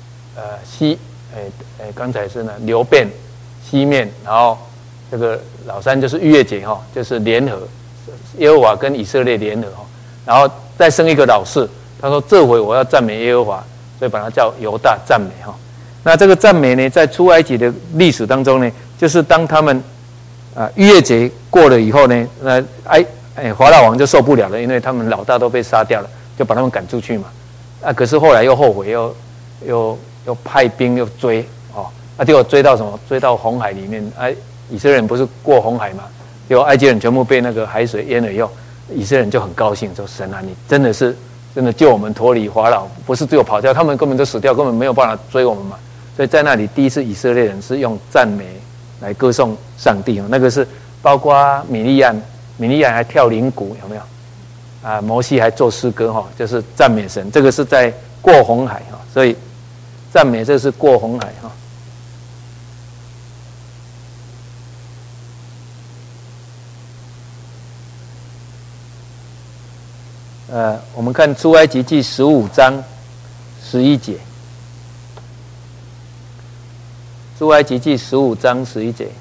刚才是呢流变西面，然后这个老三就是逾越节，就是联合，耶和华跟以色列联合，然后再生一个老四。他说这回我要赞美耶和华，所以把它叫犹大赞美。那这个赞美呢，在出埃及的历史当中呢，就是当他们逾越节过了以后呢，那法老王就受不了了，因为他们老大都被杀掉了，就把他们赶出去嘛。可是后来又后悔，又派兵又追，结果追到什么？追到红海里面。以色列人不是过红海嘛？结果埃及人全部被那个海水淹了以后，以色列人就很高兴，说：“神啊，你真的救我们脱离法老，不是只有跑掉，他们根本都死掉，根本没有办法追我们嘛。”所以在那里第一次以色列人是用赞美来歌颂上帝。那个是包括米利暗还跳铃鼓，有没有？摩西还做诗歌，就是赞美神。这个是在过红海，所以赞美这是过红海。我们看出埃及记15章11节。出埃及记15章11节。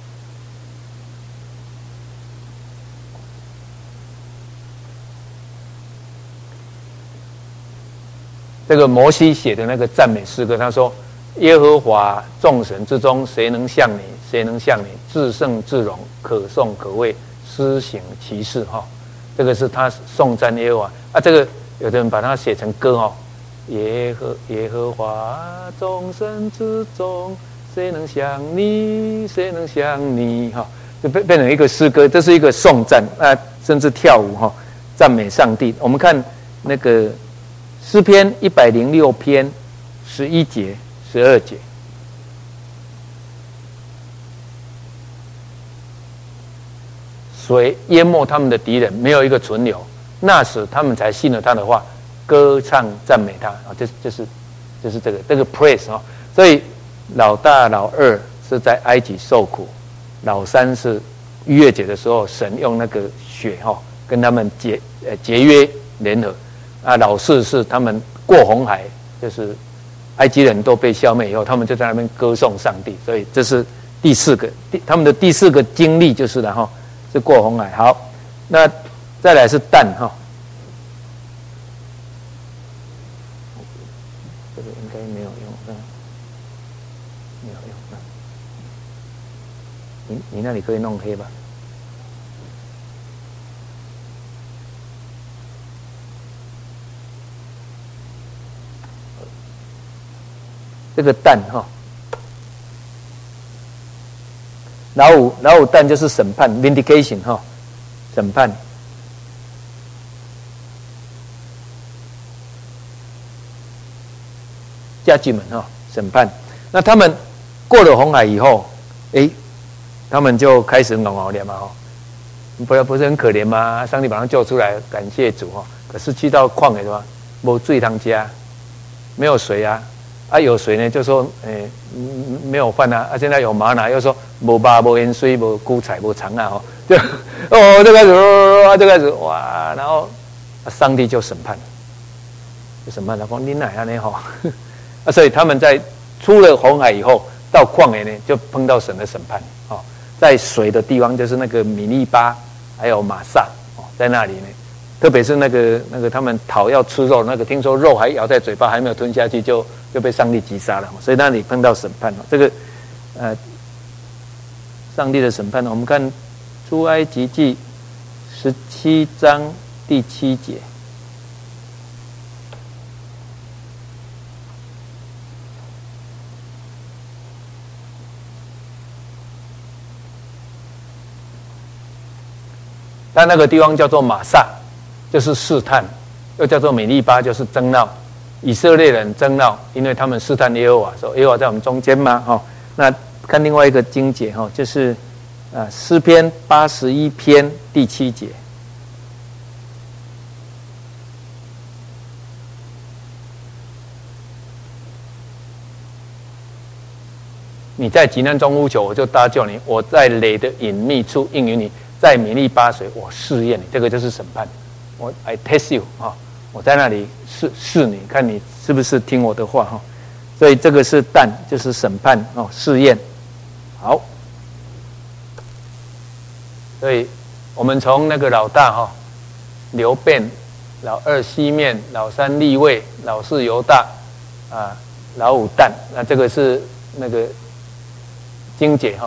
这个摩西写的那个赞美诗歌，他说：“耶和华众神之中，谁能像你？谁能像你？至圣至荣，可颂可畏，施行其事。”这个是他颂赞耶和华。这个有的人把它写成歌。耶和华众神之中，谁能像你？谁能像你？就变成一个诗歌，这是一个颂赞甚至跳舞赞美上帝。我们看那个诗篇106篇11节、12节。水淹没他们的敌人，没有一个存留。那时他们才信了他的话，歌唱赞美他。就是这个 praise。所以老大、老二是在埃及受苦，老三是逾越节的时候，神用那个血跟他们结约联合。老四是他们过红海，就是埃及人都被消灭以后，他们就在那边歌颂上帝。所以这是第四个，他们的第四个经历就是了是过红海。好，那再来是但这个应该没有用，没有用。你那里可以弄黑吧？这个但老五但就是审判 vindication 审判。judgment 审判。那他们过了红海以后，他们就开始熬了嘛不是很可怜吗？上帝把他救出来，感谢主可是去到旷野的话，没水通吃，没有水啊。有水呢，就说没有饭啊。现在有玛瑙，又说没肉、没盐水、没菇菜、没肠啊就开始哇，然后上帝就审判，他说你哪样呢所以他们在出了红海以后，到旷野呢，就碰到神的审判在水的地方，就是那个米利巴还有玛撒在那里呢。特别是那个他们讨要吃肉，那个听说肉还咬在嘴巴还没有吞下去，就被上帝击杀了。所以那里碰到审判这个上帝的审判我们看出埃及记17章第7节。但那个地方叫做玛撒，就是试探，又叫做米利巴，就是争闹。以色列人争闹，因为他们试探耶和华，说耶和华在我们中间吗？那看另外一个经节就是诗篇81篇第7节。你在急难中呼求，我就搭救你；我在雷的隐秘处应允你，在米利巴水我试验你。这个就是审判。I test you 我在那里试你，看你是不是听我的话所以这个是但，就是审判试验。好，所以我们从那个老大流便，老二西面，老三利未，老四犹大老五但。那这个是那个经节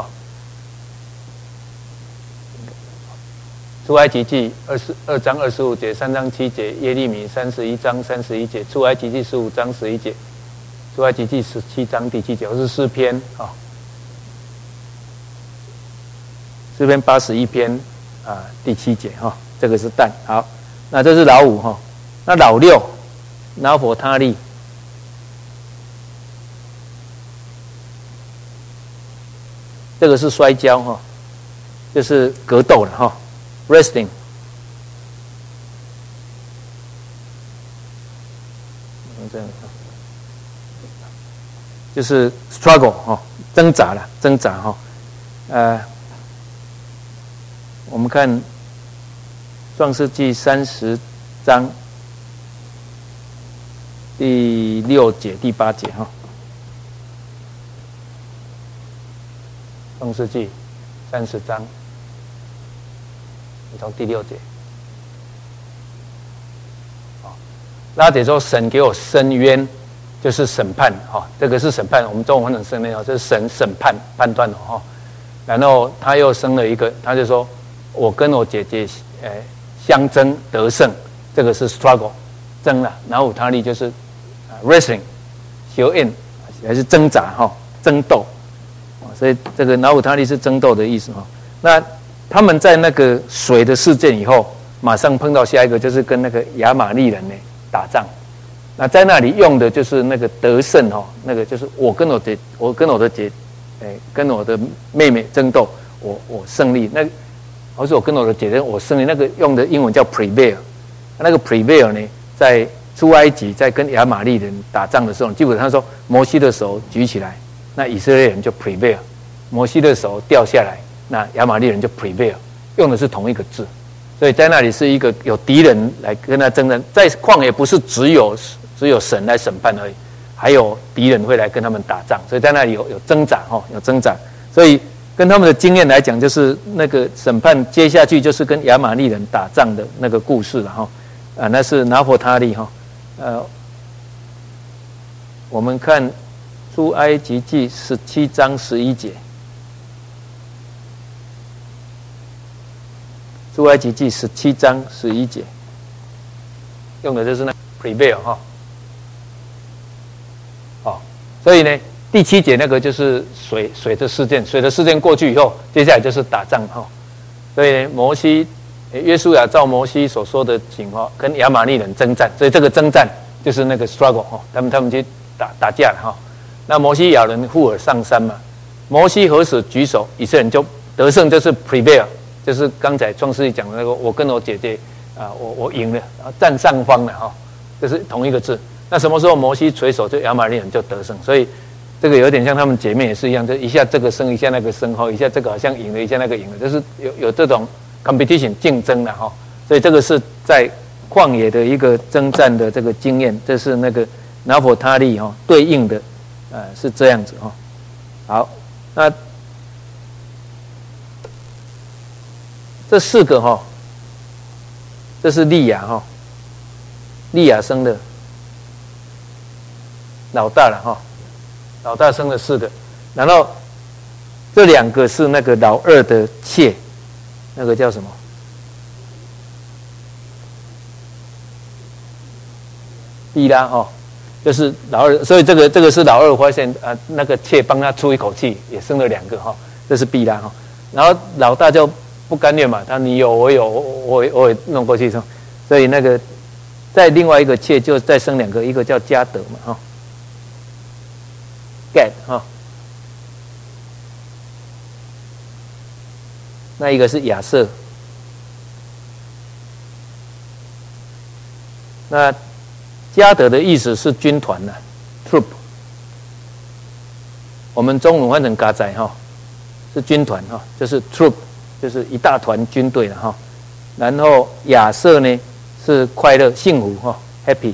出埃及记22章25节，3章7节，耶利米31章31节，出埃及记15章11节，出埃及记17章第7节，或是诗篇诗篇81篇第7节这个是但。好，那这是老五那老六拿弗他利，这个是摔跤就是格斗了wrestling， 就是 struggle 挣扎我们看创世纪30章第6节第8节创世纪30章。从第6节，拉姐说：“神给我伸冤，就是审判这个是审判。我们中文很生的这是神审判判断然后他又生了一个，他就说：我跟我姐姐相争得胜，这个是 struggle 争了。然后他力就是wrestling 修验还是挣扎争斗所以这个拿乌他利是争斗的意思那他们在那个水的事件以后，马上碰到下一个，就是跟那个亚玛利人打仗。那在那里用的就是那个得胜那个就是我跟我的妹妹争斗，我胜利。那或是我跟我的姐姐我胜利，那个用的英文叫 prevail。那个 prevail 呢，在出埃及在跟亚玛利人打仗的时候，基本上说摩西的手举起来， 那以色列人就 prevail， 摩西的手掉下来，那亚玛力人就 prevail， 用的是同一个字，所以在那里是一个有敌人来跟他征战，在旷野不是只有神来审判而已，还有敌人会来跟他们打仗，所以在那里有挣扎有挣扎，所以跟他们的经验来讲，就是那个审判接下去就是跟亚玛力人打仗的那个故事了那是拿弗他利我们看出埃及记17章11节，出埃及记17章11节，用的就是那 prevail 所以呢，第7节那个就是水的事件，水的事件过去以后，接下来就是打仗所以呢，约书亚照摩西所说的情况，跟亚玛力人征战，所以这个征战就是那个 struggle 他们去打架了那摩西亚人互尔上山嘛，摩西何时举手，以色列人就得胜，就是 prevail， 就是刚才创世纪讲的那个，我跟我姐姐我赢了，占上方了这是同一个字。那什么时候摩西垂手，就亚玛力人就得胜，所以这个有点像他们姐妹也是一样，就一下这个胜，一下那个胜一下这个好像赢了，一下那个赢了，就是有这种 competition 竞争了所以这个是在旷野的一个征战的这个经验，这是那个拿弗他利对应的是这样子好，那这4个这是利亚利亚生的老大了老大生了4个，然后这2个是那个老二的妾，那个叫什么？毕拉就是老二，所以这个是老二发现那个妾帮他出一口气，也生了2个这是毕拉然后老大就不甘愿嘛，你有我有，我也弄过去所以那个在另外一个妾就再生2个，一个叫加德嘛Gad 那一个是亚瑟，那加德的意思是军团troop， 我们中文换成嘎仔是军团就是 troop， 就是一大团军队了然后亚瑟呢是快乐幸福happy，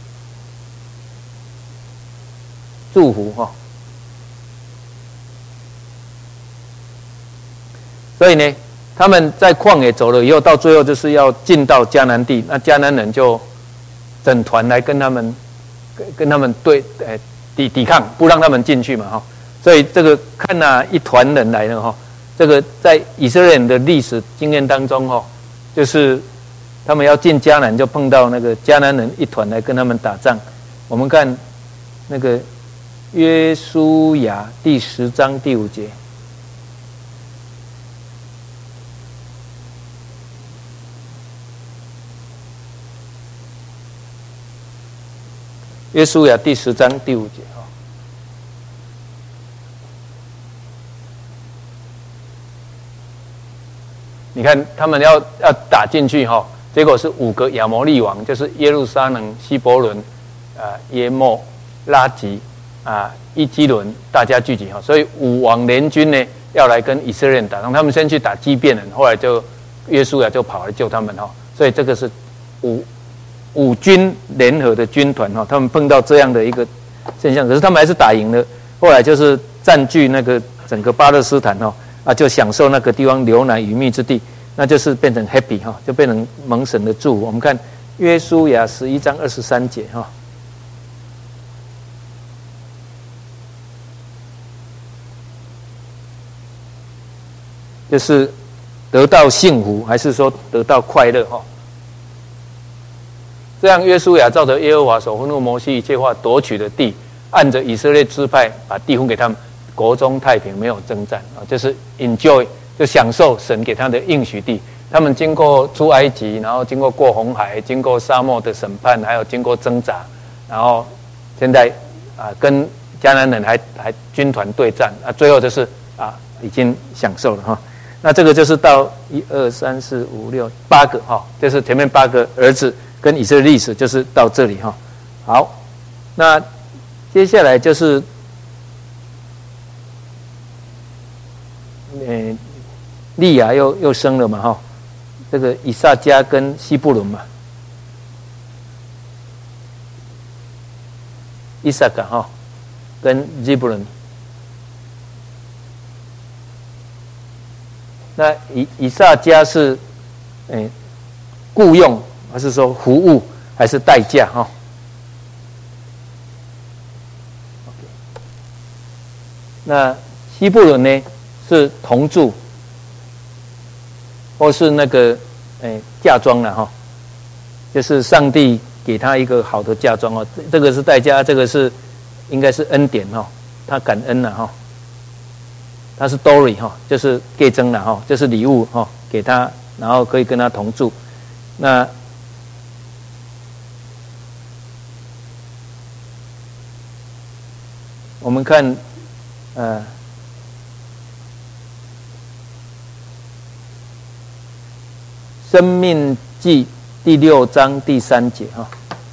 祝福所以呢，他们在旷野走了以后，到最后就是要进到迦南地，那迦南人就整团来跟他们抵抗，不让他们进去嘛所以这个看一团人来了这个在以色列人的历史经验当中就是他们要进迦南，就碰到那个迦南人一团来跟他们打仗。我们看那个约书亚第10章第5节。约书亚第10章第5节你看他们要打进去结果是5个亚摩利王，就是耶路撒冷、希伯伦、耶莫、拉吉伊基伦，大家聚集所以5王联军呢要来跟以色列人打仗，他们先去打基遍人，后来就约书亚就跑来救他们所以这个是五军联合的军团他们碰到这样的一个现象，可是他们还是打赢了，后来就是占据那个整个巴勒斯坦就享受那个地方流奶与蜜之地，那就是变成 happy 就变成蒙神的祝福。我们看约书亚11章23节就是得到幸福还是说得到快乐这样约书亚照着耶和华所吩咐摩西一切话夺取的地，按着以色列支派把地分给他们，国中太平，没有征战就是 enjoy， 就享受神给他的应许地。他们经过出埃及，然后经过过红海，经过沙漠的审判，还有经过挣扎，然后现在跟迦南人还军团对战最后就是已经享受了那这个就是到1、2、3、4、5、6、8个就是前面8个儿子跟以色列历史就是到这里好，那接下来就是利亚又生了嘛哈，这个以撒加跟西布伦嘛，以撒加哈跟西布伦。那以撒加是雇用还是说服务还是代价哈？那西布伦呢是同住，或是那个嫁妆了哈，就是上帝给他一个好的嫁妆哦，这个是代价，这个是应该是恩典哈，他感恩了哈，他是 Dory 哈，就是给增了哈，就是礼物哈给他，然后可以跟他同住。那我们看申命记第6章第3节哈。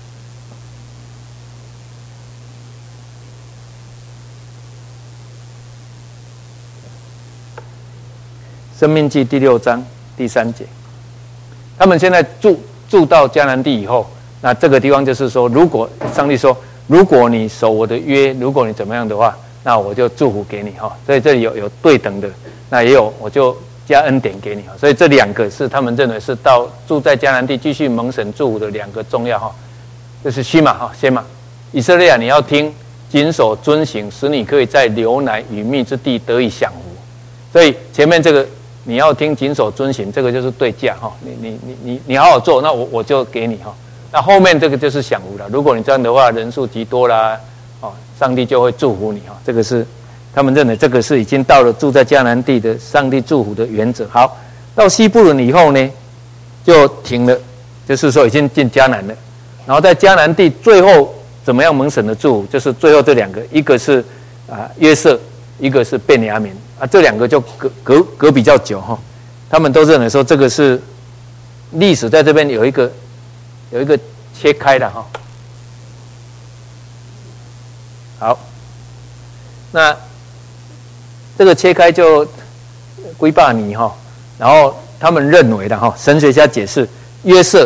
申命记第6章第3节，他们现在住到迦南地以后，那这个地方就是说，如果上帝说，如果你守我的约，如果你怎么样的话，那我就祝福给你哈。所以这里有对等的，那也有我就加恩典给你哈。所以这两个是他们认为是到住在迦南地继续蒙神祝福的两个重要哈，就是西马哈，先马，以色列你要听，谨守遵行，使你可以在流奶与蜜之地得以享福。所以前面这个。你要听谨守遵行，这个就是对价哈。你好好做，那我就给你哈。那后面这个就是享福了。如果你这样的话，人数极多啦，哦，上帝就会祝福你哈。这个是他们认为这个是已经到了住在迦南地的上帝祝福的原则。好，到西布伦以后呢，就停了，就是说已经进迦南了。然后在迦南地最后怎么样蒙神的祝福，就是最后这两个，一个是约瑟，一个是便雅悯。这两个就隔比较久哈，他们都认为说这个是历史在这边有一个切开的哈。好，那这个切开就归巴尼哈，然后他们认为的哈，神学家解释约瑟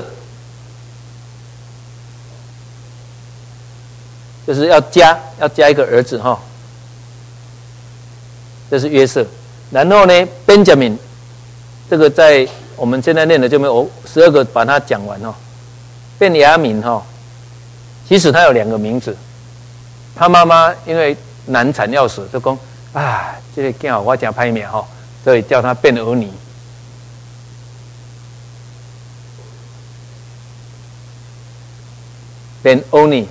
就是要加一个儿子哈。这是约瑟，然后呢 ，Benjamin， 这个在我们现在念的就没有12个把它讲完哦。便雅悯哈，其实他有2个名字，他妈妈因为难产要死，就说这个囝我真歹命哈，所以叫他便俄尼。便俄尼，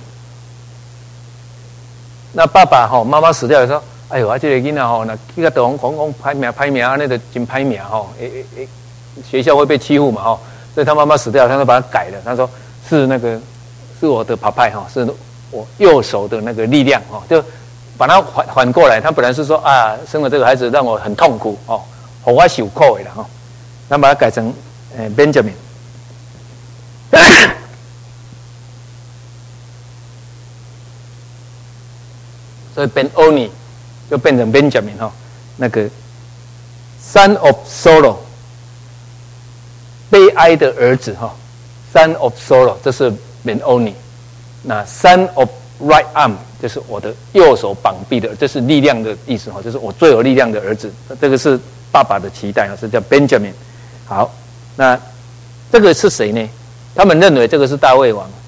那爸爸哈，妈妈死掉的时候。哎呦，这个囡仔吼，那去个地方讲歹命，安尼就真歹命吼，学校会被欺负嘛吼，所以他妈妈死掉，他就把它改了。他说是我的爸爸哈，是我右手的那个力量哈，就把它反过来。他本来是说生了这个孩子让我很痛苦哦，让我受苦的啦哈，那把它改成Benjamin。所以 Ben-Oni 就变成 Benjamin 哈，那个 Son of Sorrow， 悲哀的儿子哈 ，Son of Sorrow 这是 Ben-Oni， 那 Son of Right Arm 就是我的右手膀臂的，这是力量的意思哈，就是我最有力量的儿子，这个是爸爸的期待啊，是叫 Benjamin。好，那这个是谁呢？他们认为这个是大卫王，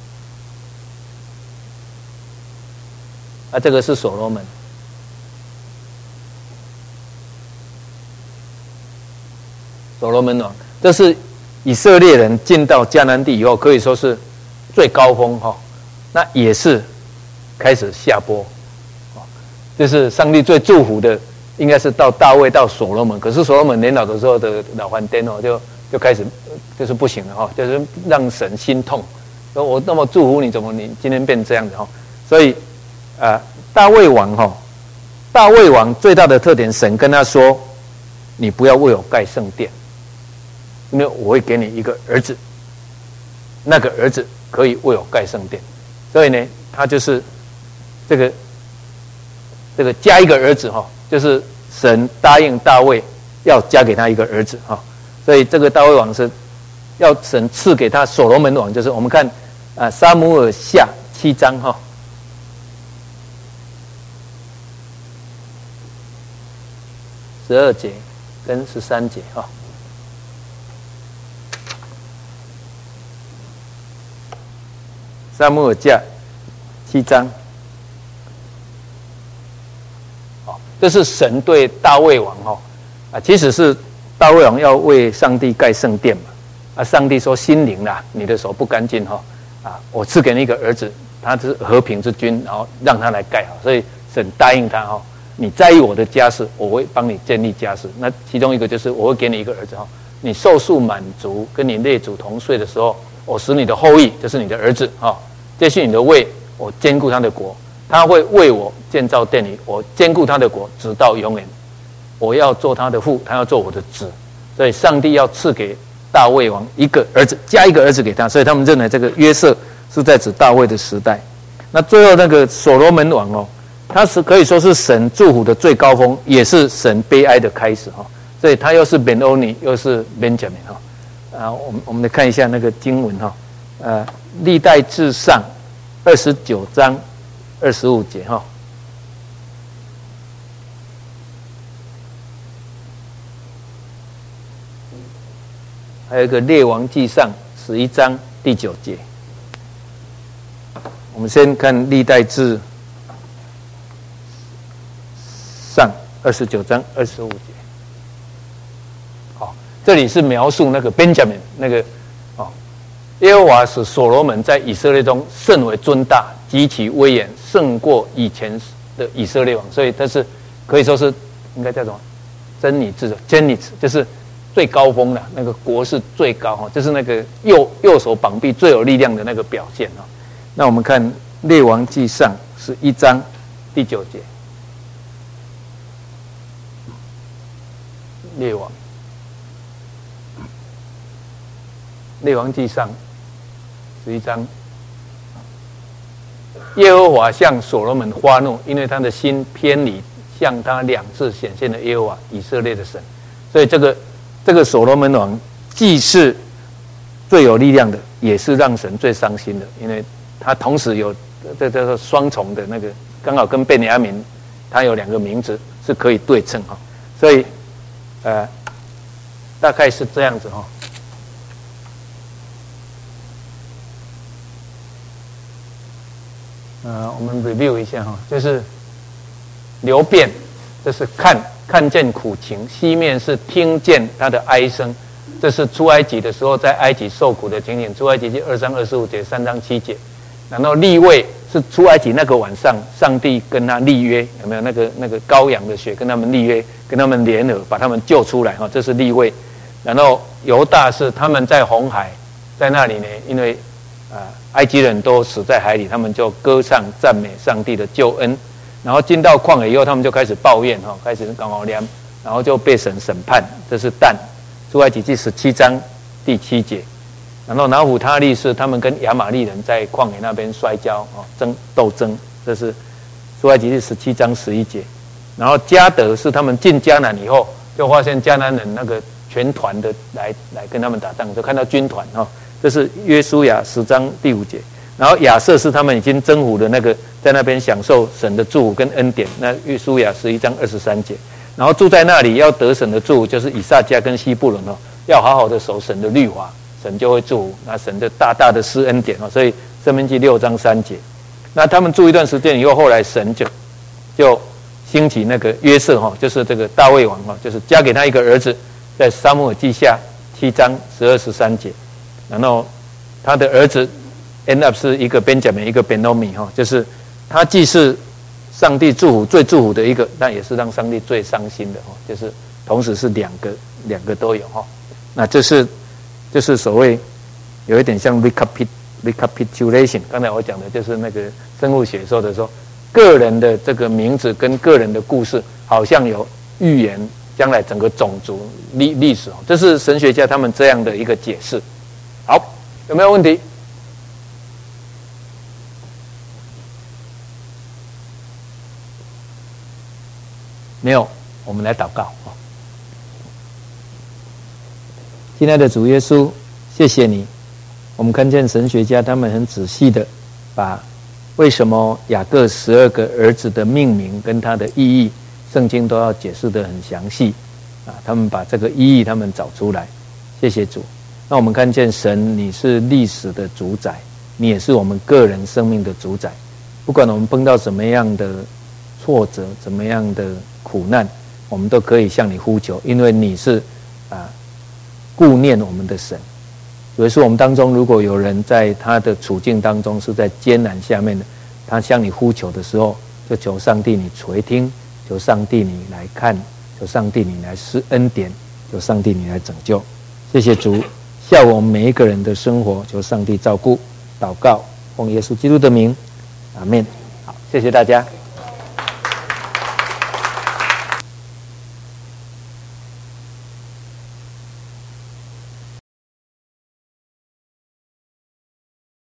这个是所罗门。所罗门王，这是以色列人进到迦南地以后，可以说是最高峰哈。那也是开始下坡，就是上帝最祝福的，应该是到大卫到所罗门。可是所罗门年老的时候的老还颠哦，就开始就是不行了哈，就是让神心痛。说我那么祝福你，怎么你今天变这样子哈？所以大卫王哈，大卫王最大的特点，神跟他说，你不要为我盖圣殿。因为我会给你一个儿子，那个儿子可以为我盖圣殿，所以呢，他就是这个加一个儿子哈，就是神答应大卫要加给他一个儿子哈，所以这个大卫王是要神赐给他所罗门王，就是我们看撒母耳下7章哈。12节跟13节哈，撒母耳下7章，这是神对大卫王其实是大卫王要为上帝盖圣殿嘛，上帝说心灵啦，你的手不干净我赐给你一个儿子，他是和平之君，然后让他来盖好，所以神答应他你在意我的家事，我会帮你建立家事。那其中一个就是我会给你一个儿子你寿数满足，跟你列祖同岁的时候，我使你的后裔就是你的儿子接续你的位，我坚固他的国，他会为我建造殿宇，我坚固他的国直到永远。我要做他的父，他要做我的子，所以上帝要赐给大卫王一个儿子，加一个儿子给他，所以他们认为这个约瑟是在指大卫的时代。那最后那个所罗门王他是可以说是神祝福的最高峰，也是神悲哀的开始所以他又是Ben Oni，又是 Benjamin 我们来看一下那个经文历代志上29章25节还有一个列王纪上11章第9节。我们先看历代志上29章25节。这里是描述那个 Benjamin 那个耶和华使所罗门在以色列中甚为尊大，极其威严，胜过以前的以色列王，所以他是可以说是应该叫什么真理智的 Zenith， 就是最高峰的那个国是最高就是那个右手膀臂最有力量的那个表现那我们看列王纪上11章第9节。列王纪上11章，耶和华向所罗门发怒，因为他的心偏离向他2次显现的耶和华以色列的神。所以这个所罗门王既是最有力量的，也是让神最伤心的，因为他同时有这叫做双重的那个，刚好跟便雅悯他有2个名字是可以对称所以大概是这样子我们 review 一下就是流便，这是看见苦情；西面是听见他的哀声，这是出埃及的时候在埃及受苦的情景。出埃及记2章25节，3章7节。然后利未是出埃及那个晚上，上帝跟他立约，有没有那个羔羊的血跟他们立约，跟他们联合把他们救出来这是利未。然后犹大是他们在红海，在那里呢，因为埃及人都死在海里，他们就歌唱赞美上帝的救恩。然后进到旷野以后，他们就开始抱怨开始刚好凉，然后就被神审判。这是但，出埃及记17章第7节。然后拿弗他利是他们跟亚玛力人在旷野那边摔跤斗争，这是出埃及记17章11节。然后迦得是他们进迦南以后，就发现迦南人那个全团的来跟他们打仗，就看到军团这是约书亚10章第5节。然后亚瑟是他们已经征服的那个，在那边享受神的祝福跟恩典，那约书亚11章23节。然后住在那里要得神的祝福，就是以萨迦跟西布伦要好好的守神的律法，神就会祝福，那神就大大的施恩典所以申命记6章3节。那他们住一段时间以后，后来神就兴起那个约瑟就是这个大卫王就是加给他一个儿子，在撒母耳记下7章12、13节。然后他的儿子 end up 是一个 Benjamin， 一个 Benomi 就是他既是上帝祝福最祝福的一个，但也是让上帝最伤心的就是同时是两个都有那就是所谓有一点像 recapitulation。刚才我讲的就是那个生物学说的说，个人的这个名字跟个人的故事好像有预言将来整个种族历史这是神学家他们这样的一个解释。好，有没有问题？没有，我们来祷告亲爱的主耶稣，谢谢你。我们看见神学家他们很仔细的把为什么雅各12个儿子的命名跟他的意义，圣经都要解释得很详细啊。他们把这个意义他们找出来，谢谢主。那我们看见神，你是历史的主宰，你也是我们个人生命的主宰。不管我们碰到什么样的挫折，怎么样的苦难，我们都可以向你呼求，因为你是顾念我们的神。所以说我们当中如果有人在他的处境当中是在艰难下面的，他向你呼求的时候，就求上帝你垂听，求上帝你来看，求上帝你来施恩典，求上帝你来拯救。谢谢主，效我们每一个人的生活，求上帝照顾。祷告奉耶稣基督的名，阿们。好，谢谢大家。